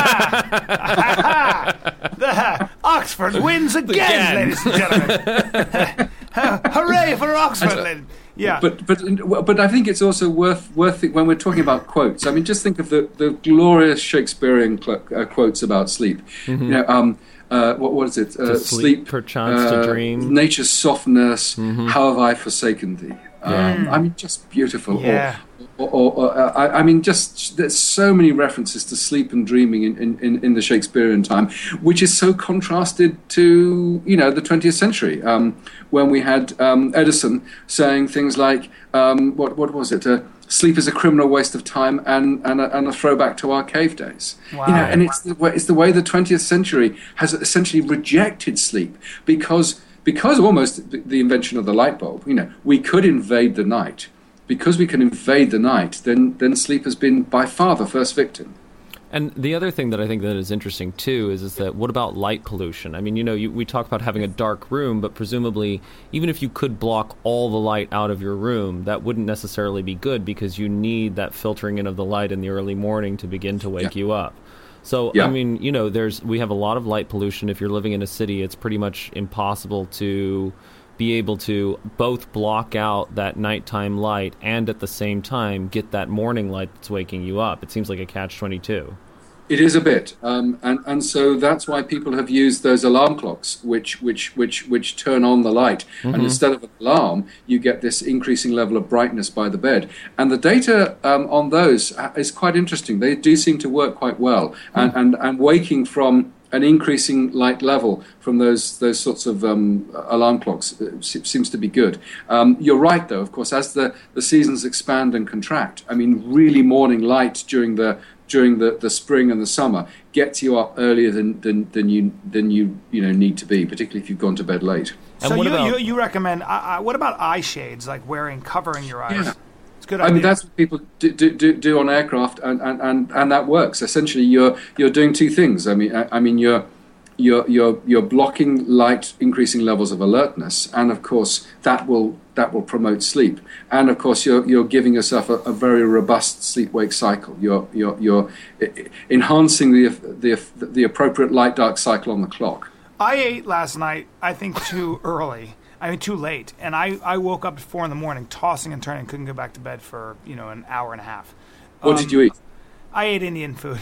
Ah! the, Oxford wins again, again, ladies and gentlemen. Hooray for Oxford! Yeah, but but but I think it's also worth worth it when we're talking about quotes. I mean, just think of the, the glorious Shakespearean cl- uh, quotes about sleep. Mm-hmm. You know, um, uh, what what is it? Uh, to sleep, sleep, perchance uh, to dream. Nature's soft nurse. Mm-hmm. How have I forsaken thee? Yeah. Um, I mean, just beautiful. Yeah. Or, or, or uh, I, I mean, just there's so many references to sleep and dreaming in, in, in the Shakespearean time, which is so contrasted to, you know, the twentieth century, um, when we had um, Edison saying things like, um, what what was it? Uh, sleep is a criminal waste of time and and a, and a throwback to our cave days. Wow. You know, and it's the way, it's the way the twentieth century has essentially rejected sleep because because almost the invention of the light bulb. You know, we could invade the night. Because we can invade the night, then, then sleep has been by far the first victim. And the other thing that I think that is interesting, too, is, is that what about light pollution? I mean, you know, you, we talk about having a dark room, but presumably, even if you could block all the light out of your room, that wouldn't necessarily be good because you need that filtering in of the light in the early morning to begin to wake yeah. you up. So, yeah. I mean, you know, there's we have a lot of light pollution. If you're living in a city, it's pretty much impossible to be able to both block out that nighttime light and at the same time get that morning light that's waking you up. It seems like a catch twenty-two. It is a bit, um, and and so that's why people have used those alarm clocks, which which which which turn on the light, mm-hmm. and instead of an alarm, you get this increasing level of brightness by the bed. And the data um, on those is quite interesting. They do seem to work quite well, mm-hmm. and, and and waking from an increasing light level from those those sorts of um, alarm clocks uh, seems to be good. Um, you're right, though. Of course, as the, the seasons expand and contract, I mean, really morning light during the during the, the spring and the summer gets you up earlier than, than, than you than you you know need to be, particularly if you've gone to bed late. And so you, about, you you recommend? Uh, what about eye shades, like wearing covering your eyes? Yeah. It's a good I idea. mean, that's what people do, do, do on aircraft, and, and, and, and that works. Essentially, you're you're doing two things. I mean, I, I mean, you're you're you're you're blocking light, increasing levels of alertness, and of course that will that will promote sleep. And of course, you're you're giving yourself a, a very robust sleep-wake cycle. You're you're you're enhancing the the the appropriate light-dark cycle on the clock. I ate last night, I think, too early. I mean, too late. And I, I woke up at four in the morning, tossing and turning, couldn't go back to bed for, you know, an hour and a half. What um, did you eat? I ate Indian food.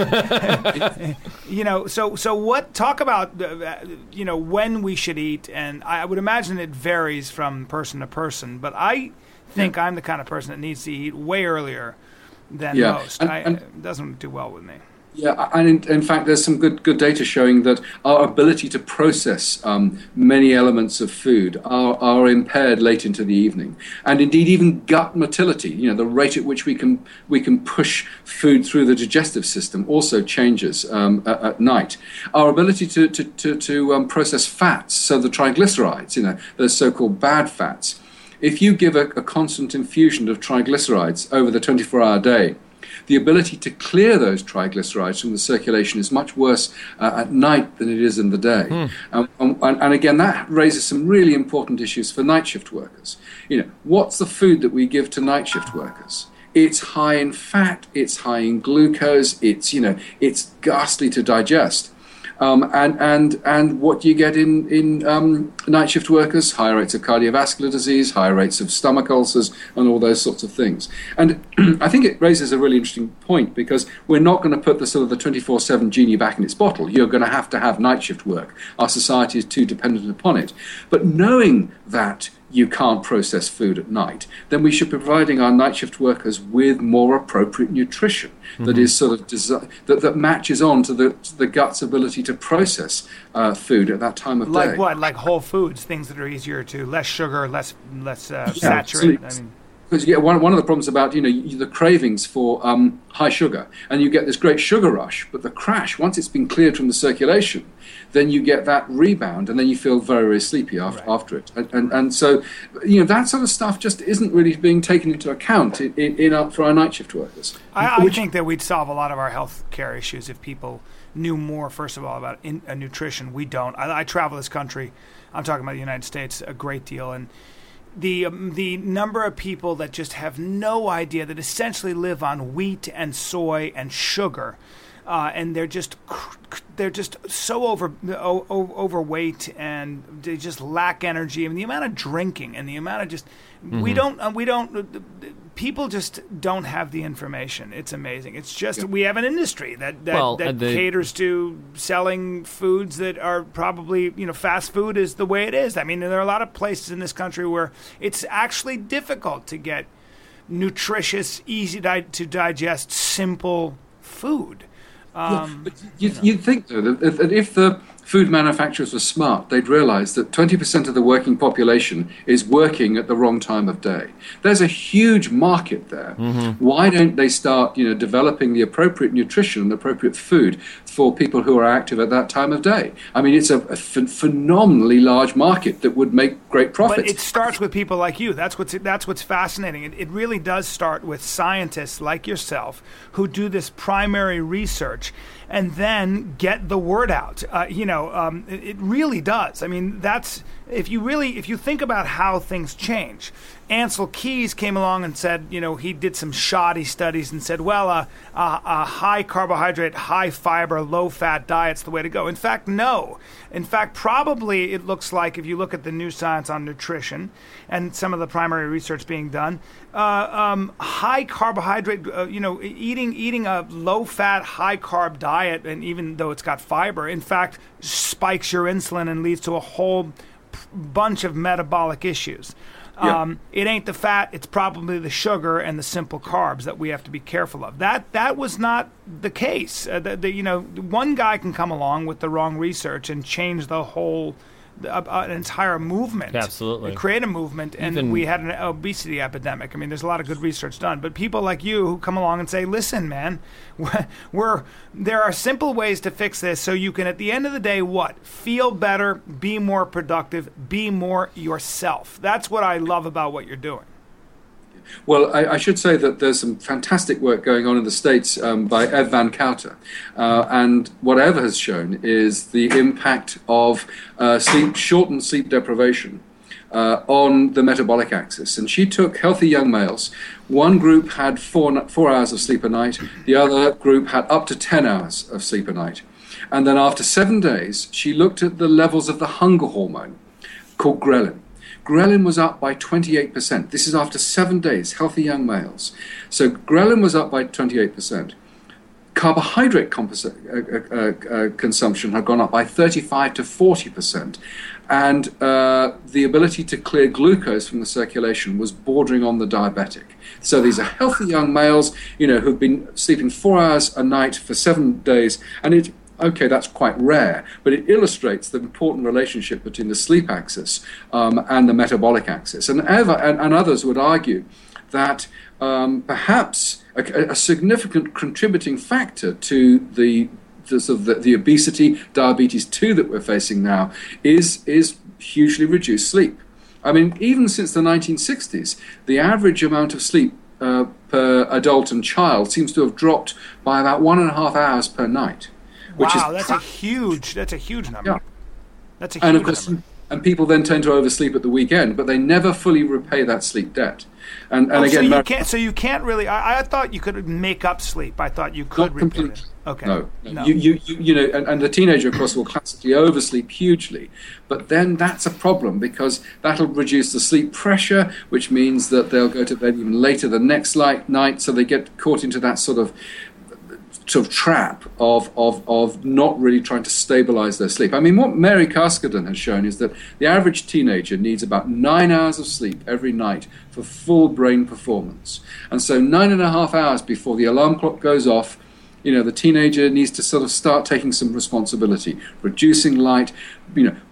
you know, so so what, talk about, uh, you know, when we should eat. And I would imagine it varies from person to person. But I think yeah. I'm the kind of person that needs to eat way earlier than yeah. most. And, I, and, it doesn't do well with me. Yeah, and in, in fact, there's some good good data showing that our ability to process um, many elements of food are, are impaired late into the evening, and indeed even gut motility. You know, the rate at which we can we can push food through the digestive system also changes um, at, at night. Our ability to to to, to um, process fats, so the triglycerides, you know, those so-called bad fats. If you give a, a constant infusion of triglycerides over the twenty-four hour day, the ability to clear those triglycerides from the circulation is much worse uh, at night than it is in the day. Mm. Um, and, and again, that raises some really important issues for night shift workers. You know, what's the food that we give to night shift workers? It's high in fat, it's high in glucose, it's, you know, it's ghastly to digest. Um, and, and, and what do you get in, in um, night shift workers? Higher rates of cardiovascular disease, higher rates of stomach ulcers, and all those sorts of things. And I think it raises a really interesting point, because we're not going to put the sort of the twenty-four seven genie back in its bottle. You're going to have to have night shift work. Our society is too dependent upon it. But knowing that you can't process food at night, then we should be providing our night shift workers with more appropriate nutrition mm-hmm. that is sort of desi- that, that matches on to the to the gut's ability to process uh, food at that time of like day. Like what? Like whole foods, things that are easier to, less sugar, less less uh, yeah, saturated. I mean, Because you get one, one of the problems about, you know, you, the cravings for um, high sugar, and you get this great sugar rush, but the crash, once it's been cleared from the circulation, then you get that rebound, and then you feel very, very sleepy after, right. after it. And, and and so, you know, that sort of stuff just isn't really being taken into account in, in, in our, for our night shift workers. I, I Which, think that we'd solve a lot of our health care issues if people knew more, first of all, about in, uh, nutrition. We don't. I, I travel this country, I'm talking about the United States, a great deal, and The um, the number of people that just have no idea, that essentially live on wheat and soy and sugar, uh, and they're just they're just so over o- o- overweight, and they just lack energy. I mean, the amount of drinking and the amount of just mm-hmm. we don't uh, we don't uh, people just don't have the information. It's amazing. It's just yeah. we have an industry that that, well, that the, caters to selling foods that are probably, you know, fast food is the way it is. I mean, there are a lot of places in this country where it's actually difficult to get nutritious, easy di- to digest, simple food. Um, yeah, but you, you'd think, though, that, that if the food manufacturers were smart, they'd realize that twenty percent of the working population is working at the wrong time of day. There's a huge market there. Mm-hmm. Why don't they start, you know, developing the appropriate nutrition and appropriate food for people who are active at that time of day? I mean, it's a, a ph- phenomenally large market that would make great profits. But it starts with people like you. That's what's that's what's fascinating. It, it really does start with scientists like yourself who do this primary research and then get the word out. Uh, you know, um, it, it really does. I mean, that's if you really if you think about how things change. Ancel Keys came along and said, you know, he did some shoddy studies and said, well, uh, uh, a high carbohydrate, high fiber, low fat diet's the way to go. In fact, no. In fact, probably it looks like if you look at the new science on nutrition and some of the primary research being done, uh, um, high carbohydrate, uh, you know, eating eating a low fat, high carb diet, and even though it's got fiber, in fact, spikes your insulin and leads to a whole p- bunch of metabolic issues. Yeah. Um, it ain't the fat, it's probably the sugar and the simple carbs that we have to be careful of. That that was not the case. Uh, the, the, you know, one guy can come along with the wrong research and change the whole, uh, uh, an entire movement. Absolutely. Create a movement, and Even, we had an obesity epidemic. I mean, there's a lot of good research done. But people like you who come along and say, listen, man, we're, we're there are simple ways to fix this so you can, at the end of the day, what? Feel better, be more productive, be more yourself. That's what I love about what you're doing. Well, I, I should say that there's some fantastic work going on in the States um, by Ev Van Kouter. Uh, and what Ev has shown is the impact of uh, sleep, shortened sleep deprivation uh, on the metabolic axis. And she took healthy young males. One group had four, four hours of sleep a night. The other group had up to ten hours of sleep a night. And then after seven days, she looked at the levels of the hunger hormone called ghrelin. Ghrelin was up by twenty-eight percent. This is after seven days, healthy young males. So ghrelin was up by twenty-eight percent. Carbohydrate composi- uh, uh, uh, consumption had gone up by thirty-five to forty percent. And uh, the ability to clear glucose from the circulation was bordering on the diabetic. So these are healthy young males, you know, who've been sleeping four hours a night for seven days. And it Okay, that's quite rare, but it illustrates the important relationship between the sleep axis um, and the metabolic axis. And, Eva and, and others would argue that um, perhaps a, a significant contributing factor to the the, sort of the the obesity, diabetes two that we're facing now is is hugely reduced sleep. I mean, even since the nineteen sixties, the average amount of sleep uh, per adult and child seems to have dropped by about one and a half hours per night. Which wow, is that's tra- a huge. That's a huge number. Yeah. That's a huge and of course, number. And people then tend to oversleep at the weekend, but they never fully repay that sleep debt. And, and oh, again, so you Mar- can't. So you can't really. I, I thought you could make up sleep. I thought you could. Not completely. It. Okay. No, no. no. You, you, you, you know, and, and the teenager, of course, will classically oversleep hugely. But then that's a problem because that'll reduce the sleep pressure, which means that they'll go to bed even later the next light, night, so they get caught into that sort of sort of trap of, of, of not really trying to stabilize their sleep. I mean, what Mary Caskoden has shown is that the average teenager needs about nine hours of sleep every night for full brain performance. And so nine and a half hours before the alarm clock goes off, you know, the teenager needs to sort of start taking some responsibility, reducing light, you know,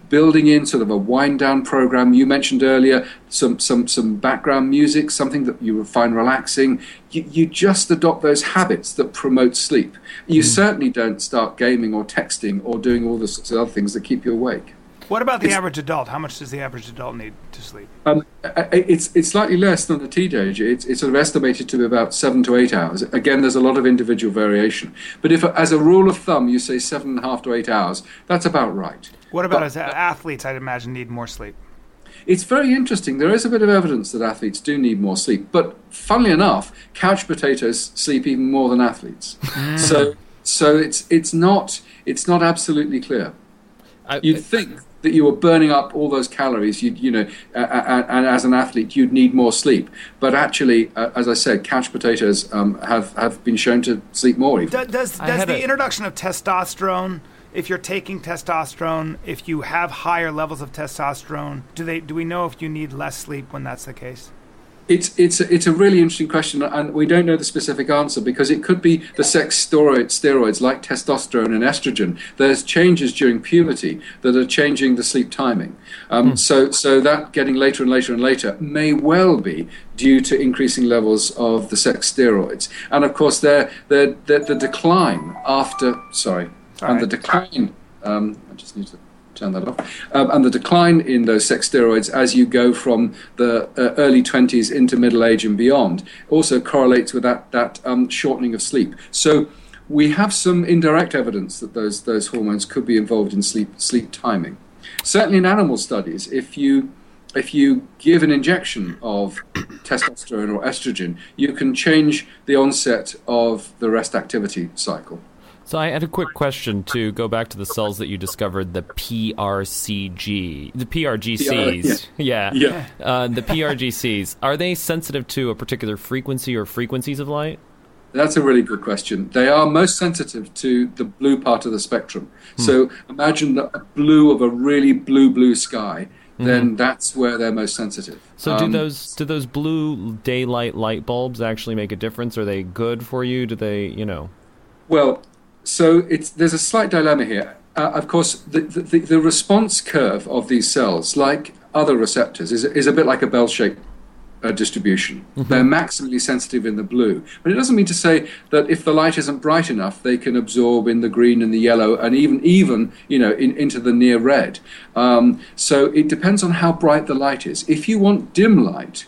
building in sort of a wind-down program. You mentioned earlier some some some background music, something that you find relaxing. You, you just adopt those habits that promote sleep. You mm. certainly don't start gaming or texting or doing all the sorts of other things that keep you awake. What about the it's, average adult? How much does the average adult need to sleep? Um, it's it's slightly less than a teenager. It's, it's sort of estimated to be about seven to eight hours. Again, there's a lot of individual variation. But if, as a rule of thumb, you say seven and a half to eight hours, that's about right. What about but, as athletes? I'd imagine need more sleep. It's very interesting. There is a bit of evidence that athletes do need more sleep. But funnily enough, couch potatoes sleep even more than athletes. so so it's it's not it's not absolutely clear. I, You'd think that you were burning up all those calories, you you know, uh, uh, and as an athlete, you'd need more sleep. But actually, uh, as I said, couch potatoes um, have, have been shown to sleep more. Even. Does, does, does the a... introduction of testosterone, if you're taking testosterone, if you have higher levels of testosterone, do they do we know if you need less sleep when that's the case? It's it's a, it's a really interesting question, and we don't know the specific answer because it could be the sex steroid, steroids like testosterone and estrogen. There's changes during puberty that are changing the sleep timing. Um, mm. So so that getting later and later and later may well be due to increasing levels of the sex steroids. And of course, they're, they're, they're, the decline after sorry, All and right. the decline. Um, I just need to. Turn that off. Um, and the decline in those sex steroids as you go from the uh, early twenties into middle age and beyond also correlates with that that um, shortening of sleep. So we have some indirect evidence that those those hormones could be involved in sleep sleep timing. Certainly in animal studies, if you if you give an injection of testosterone or estrogen, you can change the onset of the rest activity cycle. So I had a quick question to go back to the cells that you discovered, the P R C G, the P R G Cs. Yeah. yeah. yeah. Uh, the P R G Cs, are they sensitive to a particular frequency or frequencies of light? That's a really good question. They are most sensitive to the blue part of the spectrum. Hmm. So imagine the blue of a really blue, blue sky. Then mm-hmm. that's where they're most sensitive. So um, do those do those blue daylight light bulbs actually make a difference? Are they good for you? Do they, you know? Well... So it's, there's a slight dilemma here. Uh, of course, the, the, the response curve of these cells, like other receptors, is, is a bit like a bell-shaped uh, distribution. Mm-hmm. They're maximally sensitive in the blue. But it doesn't mean to say that if the light isn't bright enough, they can absorb in the green and the yellow and even, even you know, in, into the near red. Um, so it depends on how bright the light is. If you want dim light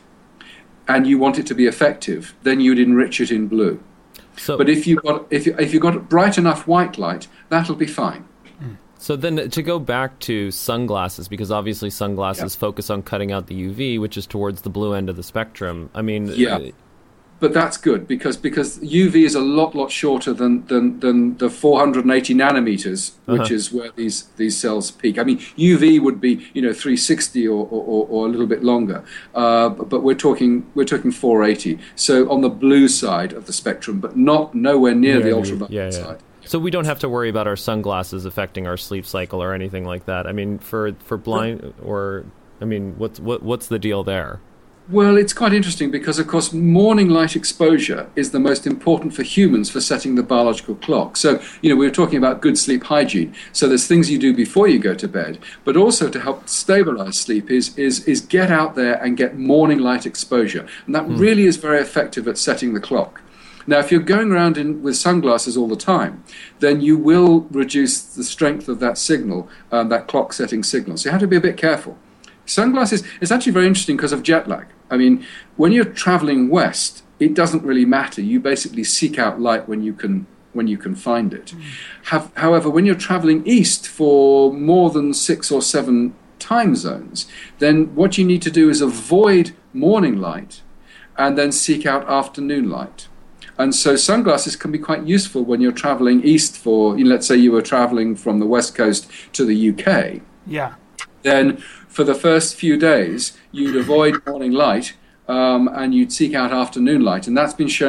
and you want it to be effective, then you'd enrich it in blue. So, but if you got if you if you got bright enough white light, that'll be fine. So then, to go back to sunglasses, because obviously sunglasses yeah. focus on cutting out the U V, which is towards the blue end of the spectrum. I mean, yeah. Uh, But that's good because because U V is a lot lot shorter than than, than the four hundred eighty nanometers, which uh-huh. is where these, these cells peak. I mean, U V would be you know three sixty or, or, or a little bit longer, uh, but, but we're talking we're talking four eighty. So on the blue side of the spectrum, but not nowhere near yeah, the ultraviolet yeah, yeah. side. So we don't have to worry about our sunglasses affecting our sleep cycle or anything like that. I mean, for for blind or I mean, what's what what's the deal there? Well, it's quite interesting because, of course, morning light exposure is the most important for humans for setting the biological clock. So, you know, we were talking about good sleep hygiene. So there's things you do before you go to bed, but also to help stabilize sleep is is is get out there and get morning light exposure. And that mm. really is very effective at setting the clock. Now, if you're going around in, with sunglasses all the time, then you will reduce the strength of that signal, um, that clock-setting signal. So you have to be a bit careful. Sunglasses, it's actually very interesting because of jet lag. I mean, when you're traveling west, it doesn't really matter. You basically seek out light when you can when you can find it. Mm. Have, however, when you're traveling east for more than six or seven time zones, then what you need to do is avoid morning light and then seek out afternoon light. And so sunglasses can be quite useful when you're traveling east for, you know, let's say you were traveling from the West Coast to the U K. Yeah. Then for the first few days, you'd avoid morning light um, and you'd seek out afternoon light. And that's been shown to,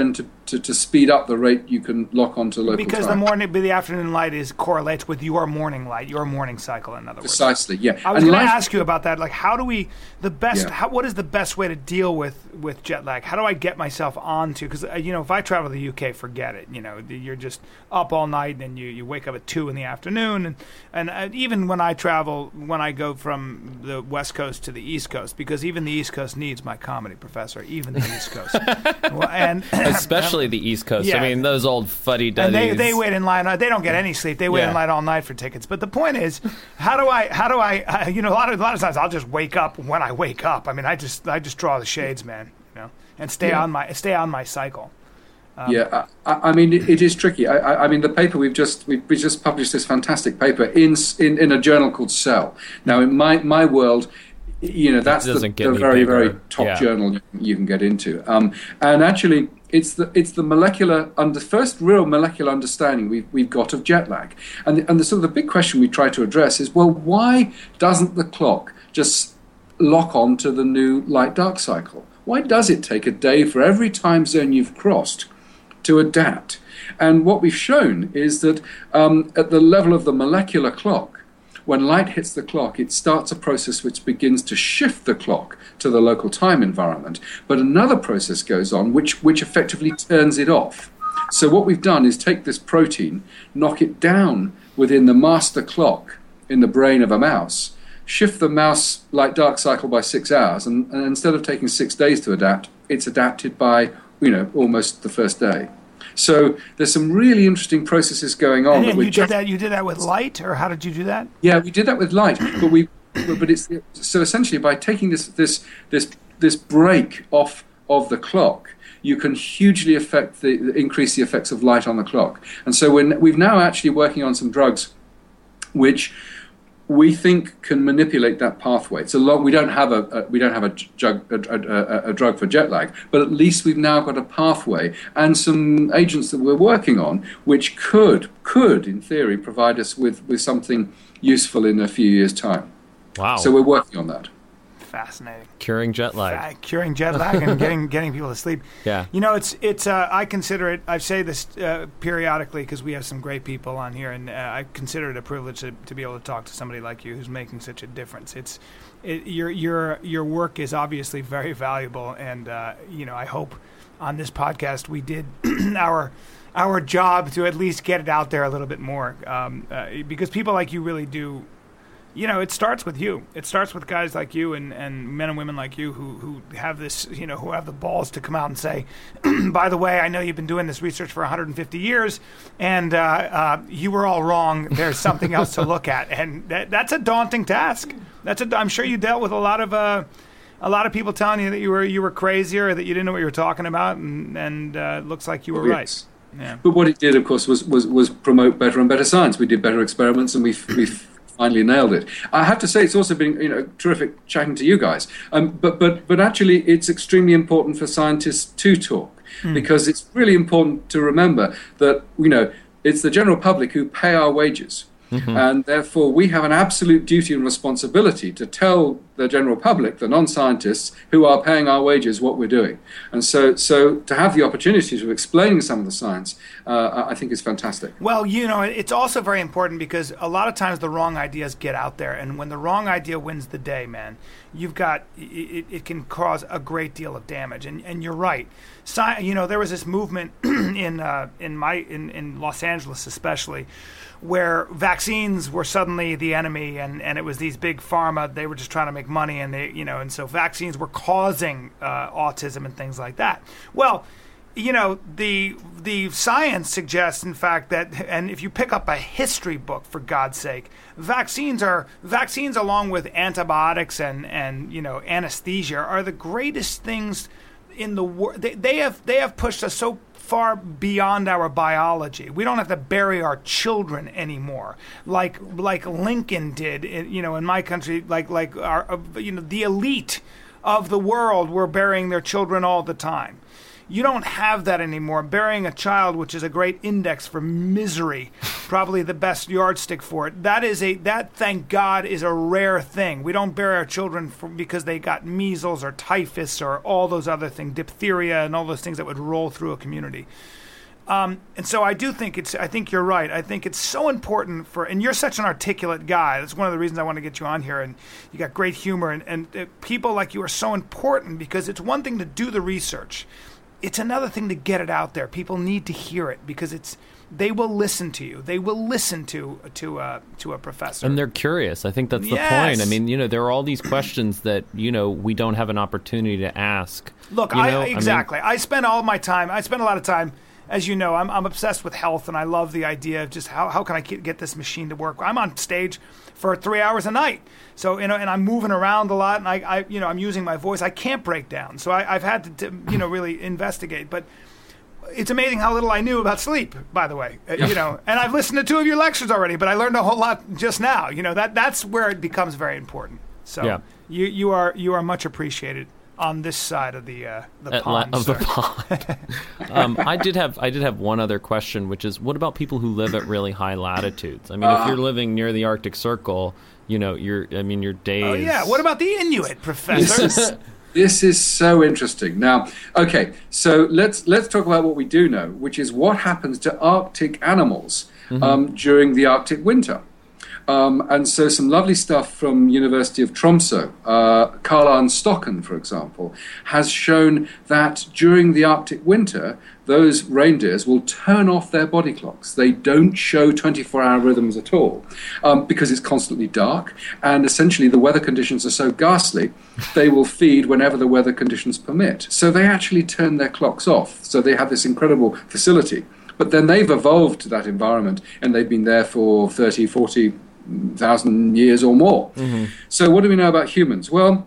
to, to speed up the rate you can lock onto local because time. the morning, the afternoon light is correlates with your morning light, your morning cycle. In other words, precisely. Yeah, I was and going to life- ask you about that. Like, how do we the best? Yeah. How, what is the best way to deal with, with jet lag? How do I get myself onto? Because uh, you know, if I travel to the U K, forget it. You know, you're just up all night, and you, you wake up at two in the afternoon, and and uh, even when I travel, when I go from the West Coast to the East Coast, because even the East Coast needs my comedy professor. Even the East Coast, well, and especially the East Coast. Yeah. I mean, those old fuddy-duddies. And they, they wait in line. They don't get any sleep. They wait Yeah. in line all night for tickets. But the point is, how do I? How do I? Uh, you know, a lot of a lot of times I'll just wake up when I wake up. I mean, I just I just draw the shades, man. You know, and stay Yeah. on my stay on my cycle. Um, yeah, I, I mean, it, it is tricky. I, I, I mean, the paper we've just we've, we just published this fantastic paper in in, in a journal called Cell. Now, in my my world, you know, that's the, doesn't get the any very bigger. very top Yeah. journal you can get into. Um, and actually, it's the it's the molecular under first real molecular understanding we've we've got of jet lag. And the, and the sort of the big question we try to address is, well, why doesn't the clock just lock on to the new light dark cycle? Why does it take a day for every time zone you've crossed to adapt? And what we've shown is that um, at the level of the molecular clock, when light hits the clock, it starts a process which begins to shift the clock to the local time environment. But another process goes on which, which effectively turns it off. So what we've done is take this protein, knock it down within the master clock in the brain of a mouse, shift the mouse light dark cycle by six hours, and, and instead of taking six days to adapt, it's adapted by, you know, almost the first day. So there's some really interesting processes going on. And, that and we you did that. You did that with light, or how did you do that? Yeah, we did that with light, but we, but it's so essentially by taking this this this this break off of the clock, you can hugely affect the increase the effects of light on the clock. And so we're, we've now actually working on some drugs, which we think can manipulate that pathway. It's a lot. We don't have a, a we don't have a, jug, a, a, a drug for jet lag, but at least we've now got a pathway and some agents that we're working on, which could could in theory provide us with, with something useful in a few years' time. Wow! So we're working on that. Fascinating. Curing jet lag. Uh, curing jet lag and getting getting people to sleep. Yeah. You know, it's it's. Uh, I consider it. I say this uh, periodically because we have some great people on here, and uh, I consider it a privilege to, to be able to talk to somebody like you who's making such a difference. It's it, your your your work is obviously very valuable, and uh, you know, I hope on this podcast we did our our job to at least get it out there a little bit more, um, uh, because people like you really do. You know, it starts with you. It starts with guys like you and, and men and women like you who, who have this, you know, who have the balls to come out and say, by the way, I know you've been doing this research for one hundred fifty years, and uh, uh, you were all wrong. There's something else to look at, and that, that's a daunting task. That's a. I'm sure you dealt with a lot of uh, a lot of people telling you that you were you were crazy or that you didn't know what you were talking about, and and uh, it looks like you were Oh, right. yes. Yeah. But what it did, of course, was was, was promote better and better science. We did better experiments, and we we finally nailed it. I have to say, it's also been, you know, terrific chatting to you guys. Um, but but but actually, it's extremely important for scientists to talk mm. because it's really important to remember that, you know, it's the general public who pay our wages. Mm-hmm. And therefore, we have an absolute duty and responsibility to tell the general public, the non-scientists who are paying our wages, what we're doing. And so, so to have the opportunity of explaining some of the science, uh, I think is fantastic. Well, you know, it's also very important because a lot of times the wrong ideas get out there, and when the wrong idea wins the day, man, you've got it, it can cause a great deal of damage. And and you're right. Sci- you know, there was this movement in uh, in my in, in Los Angeles especially, where vaccines were suddenly the enemy, and, and it was these big pharma. They were just trying to make money, and they, you know, and so vaccines were causing uh, autism and things like that. Well, you know, the the science suggests, in fact, that, and if you pick up a history book, for God's sake, vaccines are vaccines along with antibiotics and and you know anesthesia are the greatest things in the world. They, they have they have pushed us so far beyond our biology. We don't have to bury our children anymore, like like Lincoln did. You know, in my country, like like our you know the elite of the world were burying their children all the time. You don't have that anymore. Burying a child, which is a great index for misery, probably the best yardstick for it. That is a that, thank God, is a rare thing. We don't bury our children for, because they got measles or typhus or all those other things, diphtheria and all those things that would roll through a community. Um, and so I do think it's, I think you're right. I think it's so important for, and you're such an articulate guy. That's one of the reasons I want to get you on here. And you got great humor. And, and uh, people like you are so important because it's one thing to do the research. It's another thing to get it out there. People need to hear it because it's, they will listen to you. They will listen to to uh, to a professor. And they're curious. I think that's the yes. point. I mean, you know, there are all these questions that, you know, we don't have an opportunity to ask. Look, you know? I, exactly. I, mean, I spend all my time, I spend a lot of time, as you know, I'm I'm obsessed with health, and I love the idea of just how, how can I get, get this machine to work. I'm on stage for three hours a night, so you know, and I'm moving around a lot, and I, I you know, I'm using my voice. I can't break down, so I, I've had to, to, you know, really investigate. But it's amazing how little I knew about sleep, by the way, uh, you know. And I've listened to two of your lectures already, but I learned a whole lot just now. You know, that that's where it becomes very important. So yeah. you you are you are much appreciated on this side of the uh, the At pond. La- of sir. the pond. um, I did have I did have one other question, which is, what about people who live at really high latitudes? I mean, uh, if you're living near the Arctic Circle, you know, you're I mean, your days. Oh yeah. What about the Inuit, Professor? This is, this is so interesting. Now, okay, so let's let's talk about what we do know, which is what happens to Arctic animals mm-hmm. um, during the Arctic winter. Um, and so some lovely stuff from University of Tromsø. Uh, Karl-Arne Stokken, for example, has shown that during the Arctic winter, those reindeers will turn off their body clocks. They don't show twenty-four hour rhythms at all um, because it's constantly dark. And essentially the weather conditions are so ghastly, they will feed whenever the weather conditions permit. So they actually turn their clocks off. So they have this incredible facility. But then they've evolved to that environment, and they've been there for thirty, forty thousand years or more. Mm-hmm. So what do we know about humans? Well,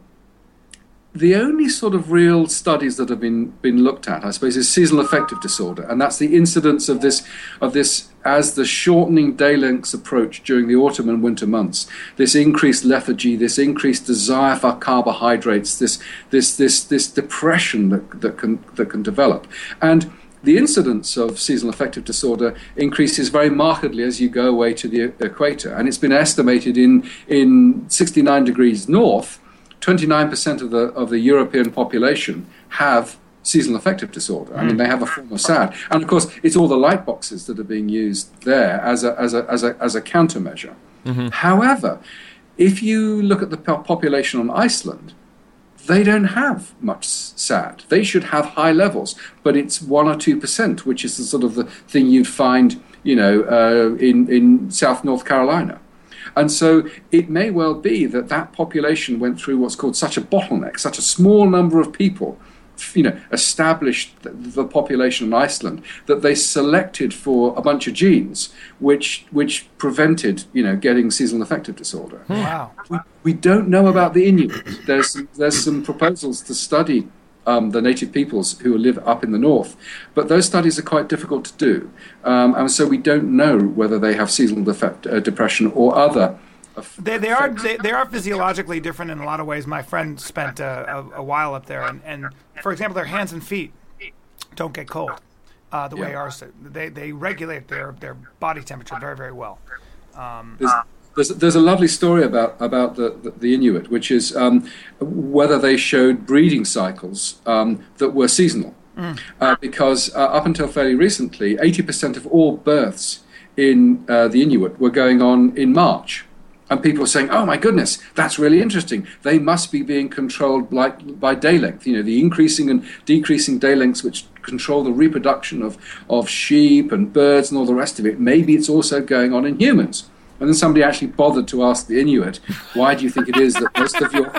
the only sort of real studies that have been been looked at, I suppose, is seasonal affective disorder, and that's the incidence of this of this as the shortening day lengths approach during the autumn and winter months. This increased lethargy, this increased desire for carbohydrates, this this this this depression that that can that can develop, and the incidence of seasonal affective disorder increases very markedly as you go away to the equator. And it's been estimated in, in sixty-nine degrees north, twenty-nine percent of the, of the European population have seasonal affective disorder. Mm. I mean, they have a form of S A D. And of course, it's all the light boxes that are being used there as a, as a, as a, as a countermeasure. Mm-hmm. However, if you look at the population on Iceland, they don't have much S A D. They should have high levels, but it's one or two percent, which is the sort of the thing you'd find, you know, uh, in in South North Carolina. And so it may well be that that population went through what's called such a bottleneck, such a small number of people, you know, established the, the population in Iceland, that they selected for a bunch of genes which which prevented, you know, getting seasonal affective disorder. Wow. We, we don't know about the Inuit. There's some, there's some proposals to study um, the native peoples who live up in the north, but those studies are quite difficult to do, um, and so we don't know whether they have seasonal defect, uh, depression or other. They, they are they, they are physiologically different in a lot of ways. My friend spent a, a, a while up there, and, and for example, their hands and feet don't get cold uh, the yeah. way ours do. They they regulate their, their body temperature very very well. Um, there's, there's there's a lovely story about about the, the, the Inuit, which is um, whether they showed breeding cycles um, that were seasonal, mm. uh, because uh, up until fairly recently, eighty percent of all births in uh, the Inuit were going on in March. And people were saying, oh, my goodness, that's really interesting. They must be being controlled like by day length, you know, the increasing and decreasing day lengths which control the reproduction of, of sheep and birds and all the rest of it. Maybe it's also going on in humans. And then somebody actually bothered to ask the Inuit, why do you think it is that most of your,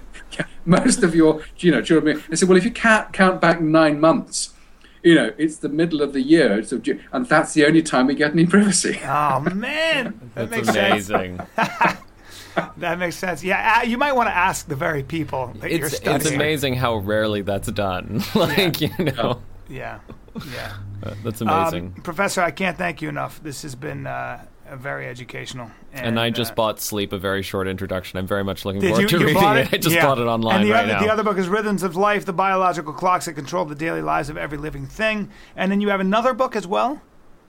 most of your, you know, do you know what I mean? They said, well, if you can't count back nine months, you know, it's the middle of the year, it's of June, and that's the only time we get any privacy. Oh, man. That That's makes amazing. sense. That makes sense. Yeah, you might want to ask the very people that it's, you're studying. It's amazing how rarely that's done. like, yeah. you know. Yeah, yeah. Uh, that's amazing. Um, Professor, I can't thank you enough. This has been uh, very educational. And, and I just uh, bought Sleep, a very short introduction. I'm very much looking Did forward you, to you reading bought it. it. I just yeah. bought it online and the right other, now. The other book is Rhythms of Life, the biological clocks that control the daily lives of every living thing. And then you have another book as well?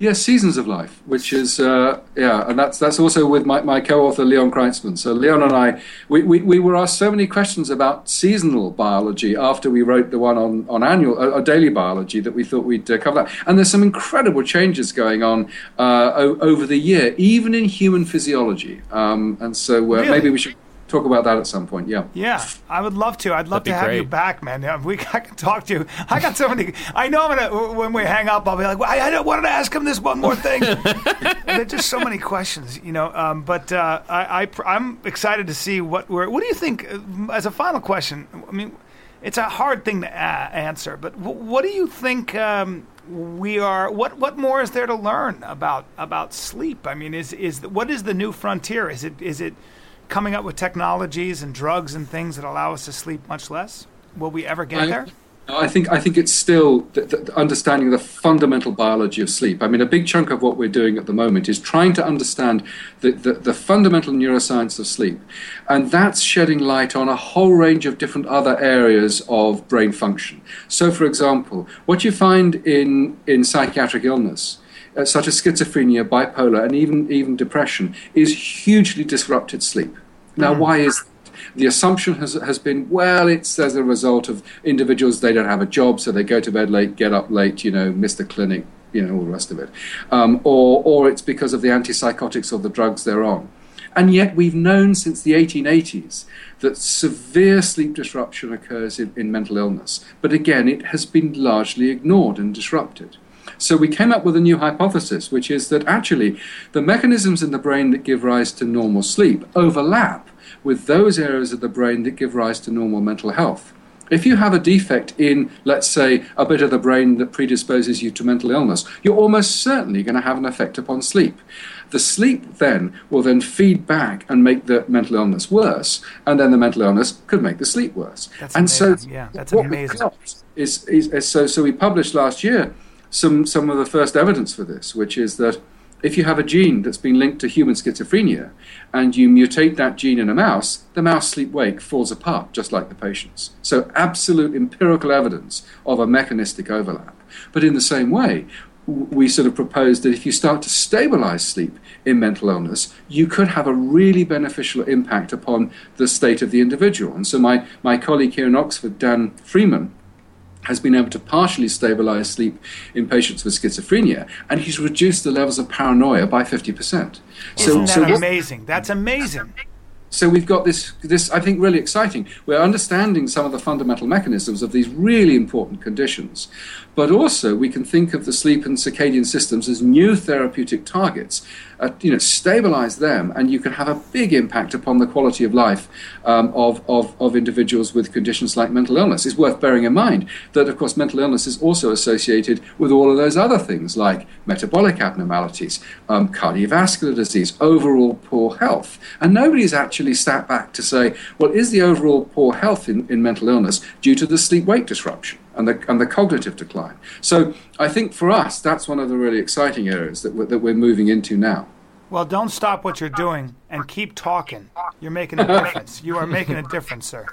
Yes, Seasons of Life, which is, uh, yeah, and that's that's also with my, my co-author, Leon Kreitzman. So Leon and I, we, we, we were asked so many questions about seasonal biology after we wrote the one on, on annual, uh, daily biology, that we thought we'd uh, cover that. And there's some incredible changes going on uh, o- over the year, even in human physiology. Um, and so uh, Really? maybe we should talk about that at some point, yeah. Yeah, I would love to. I'd love That'd be to have great. you back, man. Yeah, we I can talk to you. I got so many. I know I'm gonna when we hang up, I'll be like, well, I, I wanted to ask him this one more thing. And there's just so many questions, you know. Um, but uh, I, I I'm excited to see what we're. What do you think? uh, As a final question, I mean, it's a hard thing to a- answer, but w- what do you think? Um, we are. What what more is there to learn about about sleep? I mean, is is what is the new frontier? Is it is it coming up with technologies and drugs and things that allow us to sleep much less? Will we ever get I, there? I think I think it's still the, the, the understanding of the fundamental biology of sleep. I mean, a big chunk of what we're doing at the moment is trying to understand the, the, the fundamental neuroscience of sleep. And that's shedding light on a whole range of different other areas of brain function. So, for example, what you find in, in psychiatric illness, Uh, such as schizophrenia, bipolar, and even, even depression, is hugely disrupted sleep. Now, why is that? The assumption has, has been, well, it's as a result of individuals, they don't have a job, so they go to bed late, get up late, you know, miss the clinic, you know, all the rest of it. Um, or, or it's because of the antipsychotics or the drugs they're on. And yet we've known since the eighteen eighties that severe sleep disruption occurs in, in mental illness. But again, it has been largely ignored and disrupted. So we came up with a new hypothesis, which is that actually the mechanisms in the brain that give rise to normal sleep overlap with those areas of the brain that give rise to normal mental health. If you have a defect in, let's say, a bit of the brain that predisposes you to mental illness, you're almost certainly going to have an effect upon sleep. The sleep then will then feed back and make the mental illness worse, and then the mental illness could make the sleep worse. That's and amazing. so Yeah, that's what amazing. we've got Is, is, is so, so we published last year some, some of the first evidence for this, which is that if you have a gene that's been linked to human schizophrenia and you mutate that gene in a mouse, the mouse sleep-wake falls apart, just like the patient's. So absolute empirical evidence of a mechanistic overlap. But in the same way, we sort of proposed that if you start to stabilize sleep in mental illness, you could have a really beneficial impact upon the state of the individual. And so my, my colleague here in Oxford, Dan Freeman, has been able to partially stabilize sleep in patients with schizophrenia, and he's reduced the levels of paranoia by fifty percent. Isn't So, that so amazing? That's amazing. So we've got this, this, I think, really exciting. We're understanding some of the fundamental mechanisms of these really important conditions, but also we can think of the sleep and circadian systems as new therapeutic targets. Uh, you know, stabilize them, and you can have a big impact upon the quality of life um, of, of, of individuals with conditions like mental illness. It's worth bearing in mind that, of course, mental illness is also associated with all of those other things like metabolic abnormalities, um, cardiovascular disease, overall poor health. And nobody's actually sat back to say, well, is the overall poor health in, in mental illness due to the sleep-wake disruption and the, and the cognitive decline? So I think for us, that's one of the really exciting areas that we're, that we're moving into now. Well, don't stop what you're doing and keep talking. You're making a difference. You are making a difference, sir.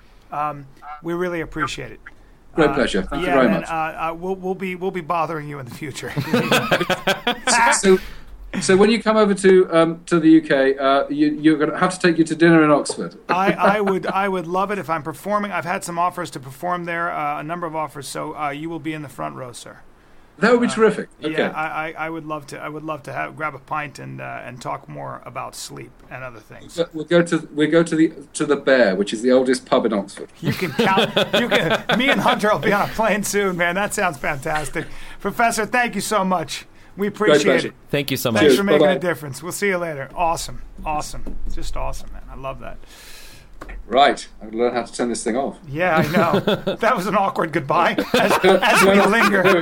Um, we really appreciate it. Great Uh, pleasure. Thank yeah, you very man, much. Uh, uh, we'll, we'll be we'll be bothering you in the future. So, so when you come over to um, to the U K, uh, you, you're going to have to take you to dinner in Oxford. I, I would I would love it if I'm performing. I've had some offers to perform there, uh, a number of offers. So uh, you will be in the front row, sir. That would be terrific. Okay. Yeah, I, I, I would love to. I would love to have grab a pint and uh, and talk more about sleep and other things. We'll go to we go to the to the Bear, which is the oldest pub in Oxford. You can count. You can. Me and Hunter will be on a plane soon, man. That sounds fantastic, Professor. Thank you so much. We appreciate pleasure. it. Thank you so much. Thanks Cheers. for making Bye-bye. a difference. We'll see you later. Awesome, awesome, just awesome, man. I love that. Right. I've learned how to turn this thing off. Yeah, I know. That was an awkward goodbye as, as we linger.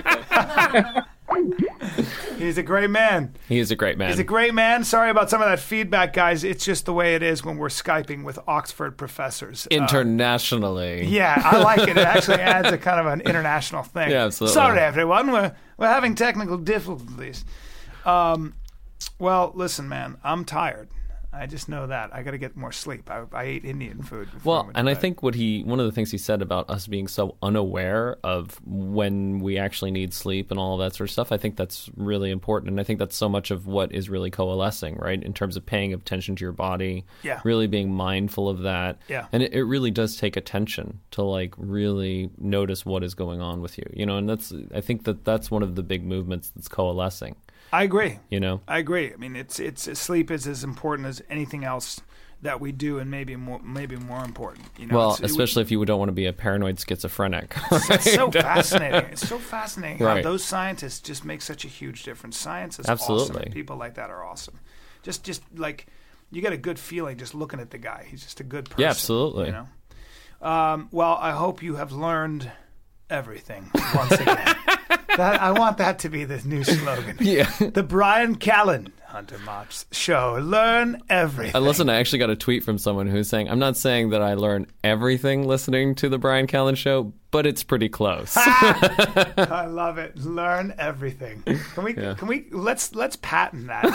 He's a great man. He is a great man. He's a great man. Sorry about some of that feedback, guys. It's just the way it is when we're Skyping with Oxford professors. Uh, Internationally. yeah, I like it. It actually adds a kind of an international thing. Yeah, absolutely. Sorry, everyone. We're we're having technical difficulties. Um, well, listen, man. I'm tired. I just know that. I got to get more sleep. I, I ate Indian food. Well, and I think what he, one of the things he said about us being so unaware of when we actually need sleep and all of that sort of stuff, I think that's really important. And I think that's so much of what is really coalescing, right? In terms of paying attention to your body, yeah. really being mindful of that. Yeah. And it, it really does take attention to like really notice what is going on with you, you know, and that's, I think that that's one of the big movements that's coalescing. I agree. You know, I agree. I mean, it's it's sleep is as important as anything else that we do, and maybe more maybe more important. You know, well, it's, especially it, if you don't want to be a paranoid schizophrenic. It's so fascinating. It's so fascinating right. how those scientists just make such a huge difference. Science is Absolutely. awesome. People like that are awesome. Just just like you get a good feeling just looking at the guy. He's just a good person. Yeah, absolutely. You know. Um, well, I hope you have learned everything once again. That, I want that to be the new slogan. Yeah. The Bryan Callen Hunter Mops Show. Learn everything. Uh, listen, I actually got a tweet from someone who's saying, I'm not saying that I learn everything listening to the Bryan Callen Show, but it's pretty close. I love it. Learn everything. Can we? Yeah. Can we? Let's let's patent that.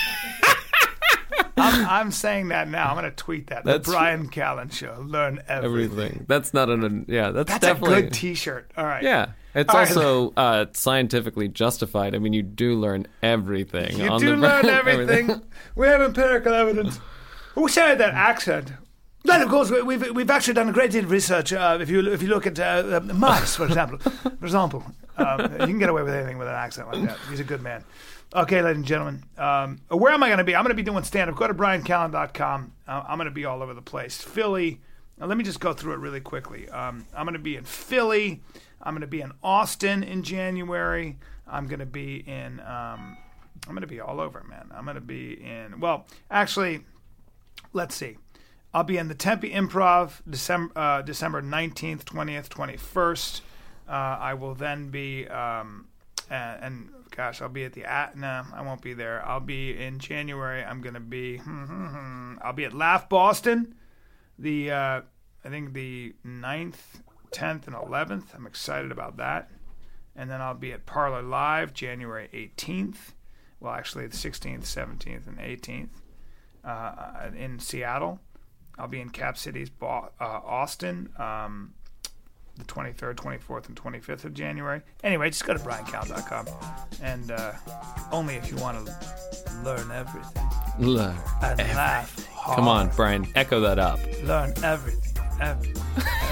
I'm, I'm saying that now. I'm going to tweet that. That's the Bryan Callen Show. Learn everything. everything. That's not an. Yeah, that's, That's definitely a good T-shirt. All right. Yeah. It's All right. also uh, scientifically justified. I mean, you do learn everything. You on do the learn everything. everything. We have empirical evidence. Who said that accent? Well, of course, we- we've we've actually done a great deal of research. Uh, if you if you look at uh, uh, mice, for example, for example, um, you can get away with anything with an accent like that. He's a good man. Okay, ladies and gentlemen, um, where am I going to be? I'm going to be doing stand-up. Go to bryan callen dot com. Uh, I'm going to be all over the place. Philly. Now, let me just go through it really quickly. Um, I'm going to be in Philly. I'm going to be in Austin in January. I'm going to be in. Um, I'm going to be all over, man. I'm going to be in. Well, actually, let's see. I'll be in the Tempe Improv December uh, December nineteenth, twentieth, twenty-first. Uh, I will then be um, and, and gosh, I'll be at the at. No, I won't be there. I'll be in January. I'm going to be. Hmm, hmm, hmm. I'll be at Laugh Boston. The uh, I think the ninth, tenth, and eleventh. I'm excited about that. And then I'll be at Parlor Live January eighteenth. Well, actually, the sixteenth, seventeenth, and eighteenth uh, in Seattle. I'll be in Cap Cities, uh, Austin, um, the twenty-third, twenty-fourth, and twenty-fifth of January. Anyway, just go to bryan callen dot com. And uh, only if you want to learn everything. Learn And everything. laugh hard. Come on, Brian, echo that up. Learn everything. Everything.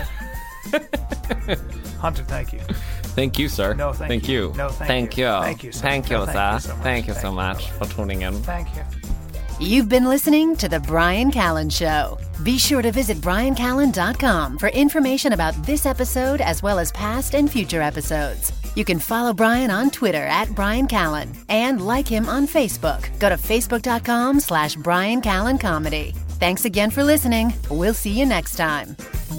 everything. Hunter, thank you. Thank you, sir. No, thank you. you. No, thank thank you. you. Thank you, sir. Thank you, No, sir. thank you so much. Thank you so Thank much you. for tuning in. Thank you. You've been listening to The Bryan Callen Show. Be sure to visit bryan callen dot com for information about this episode as well as past and future episodes. You can follow Bryan on Twitter at Bryan Callen and like him on Facebook. Go to facebook dot com slash Bryan Callen Comedy. Thanks again for listening. We'll see you next time.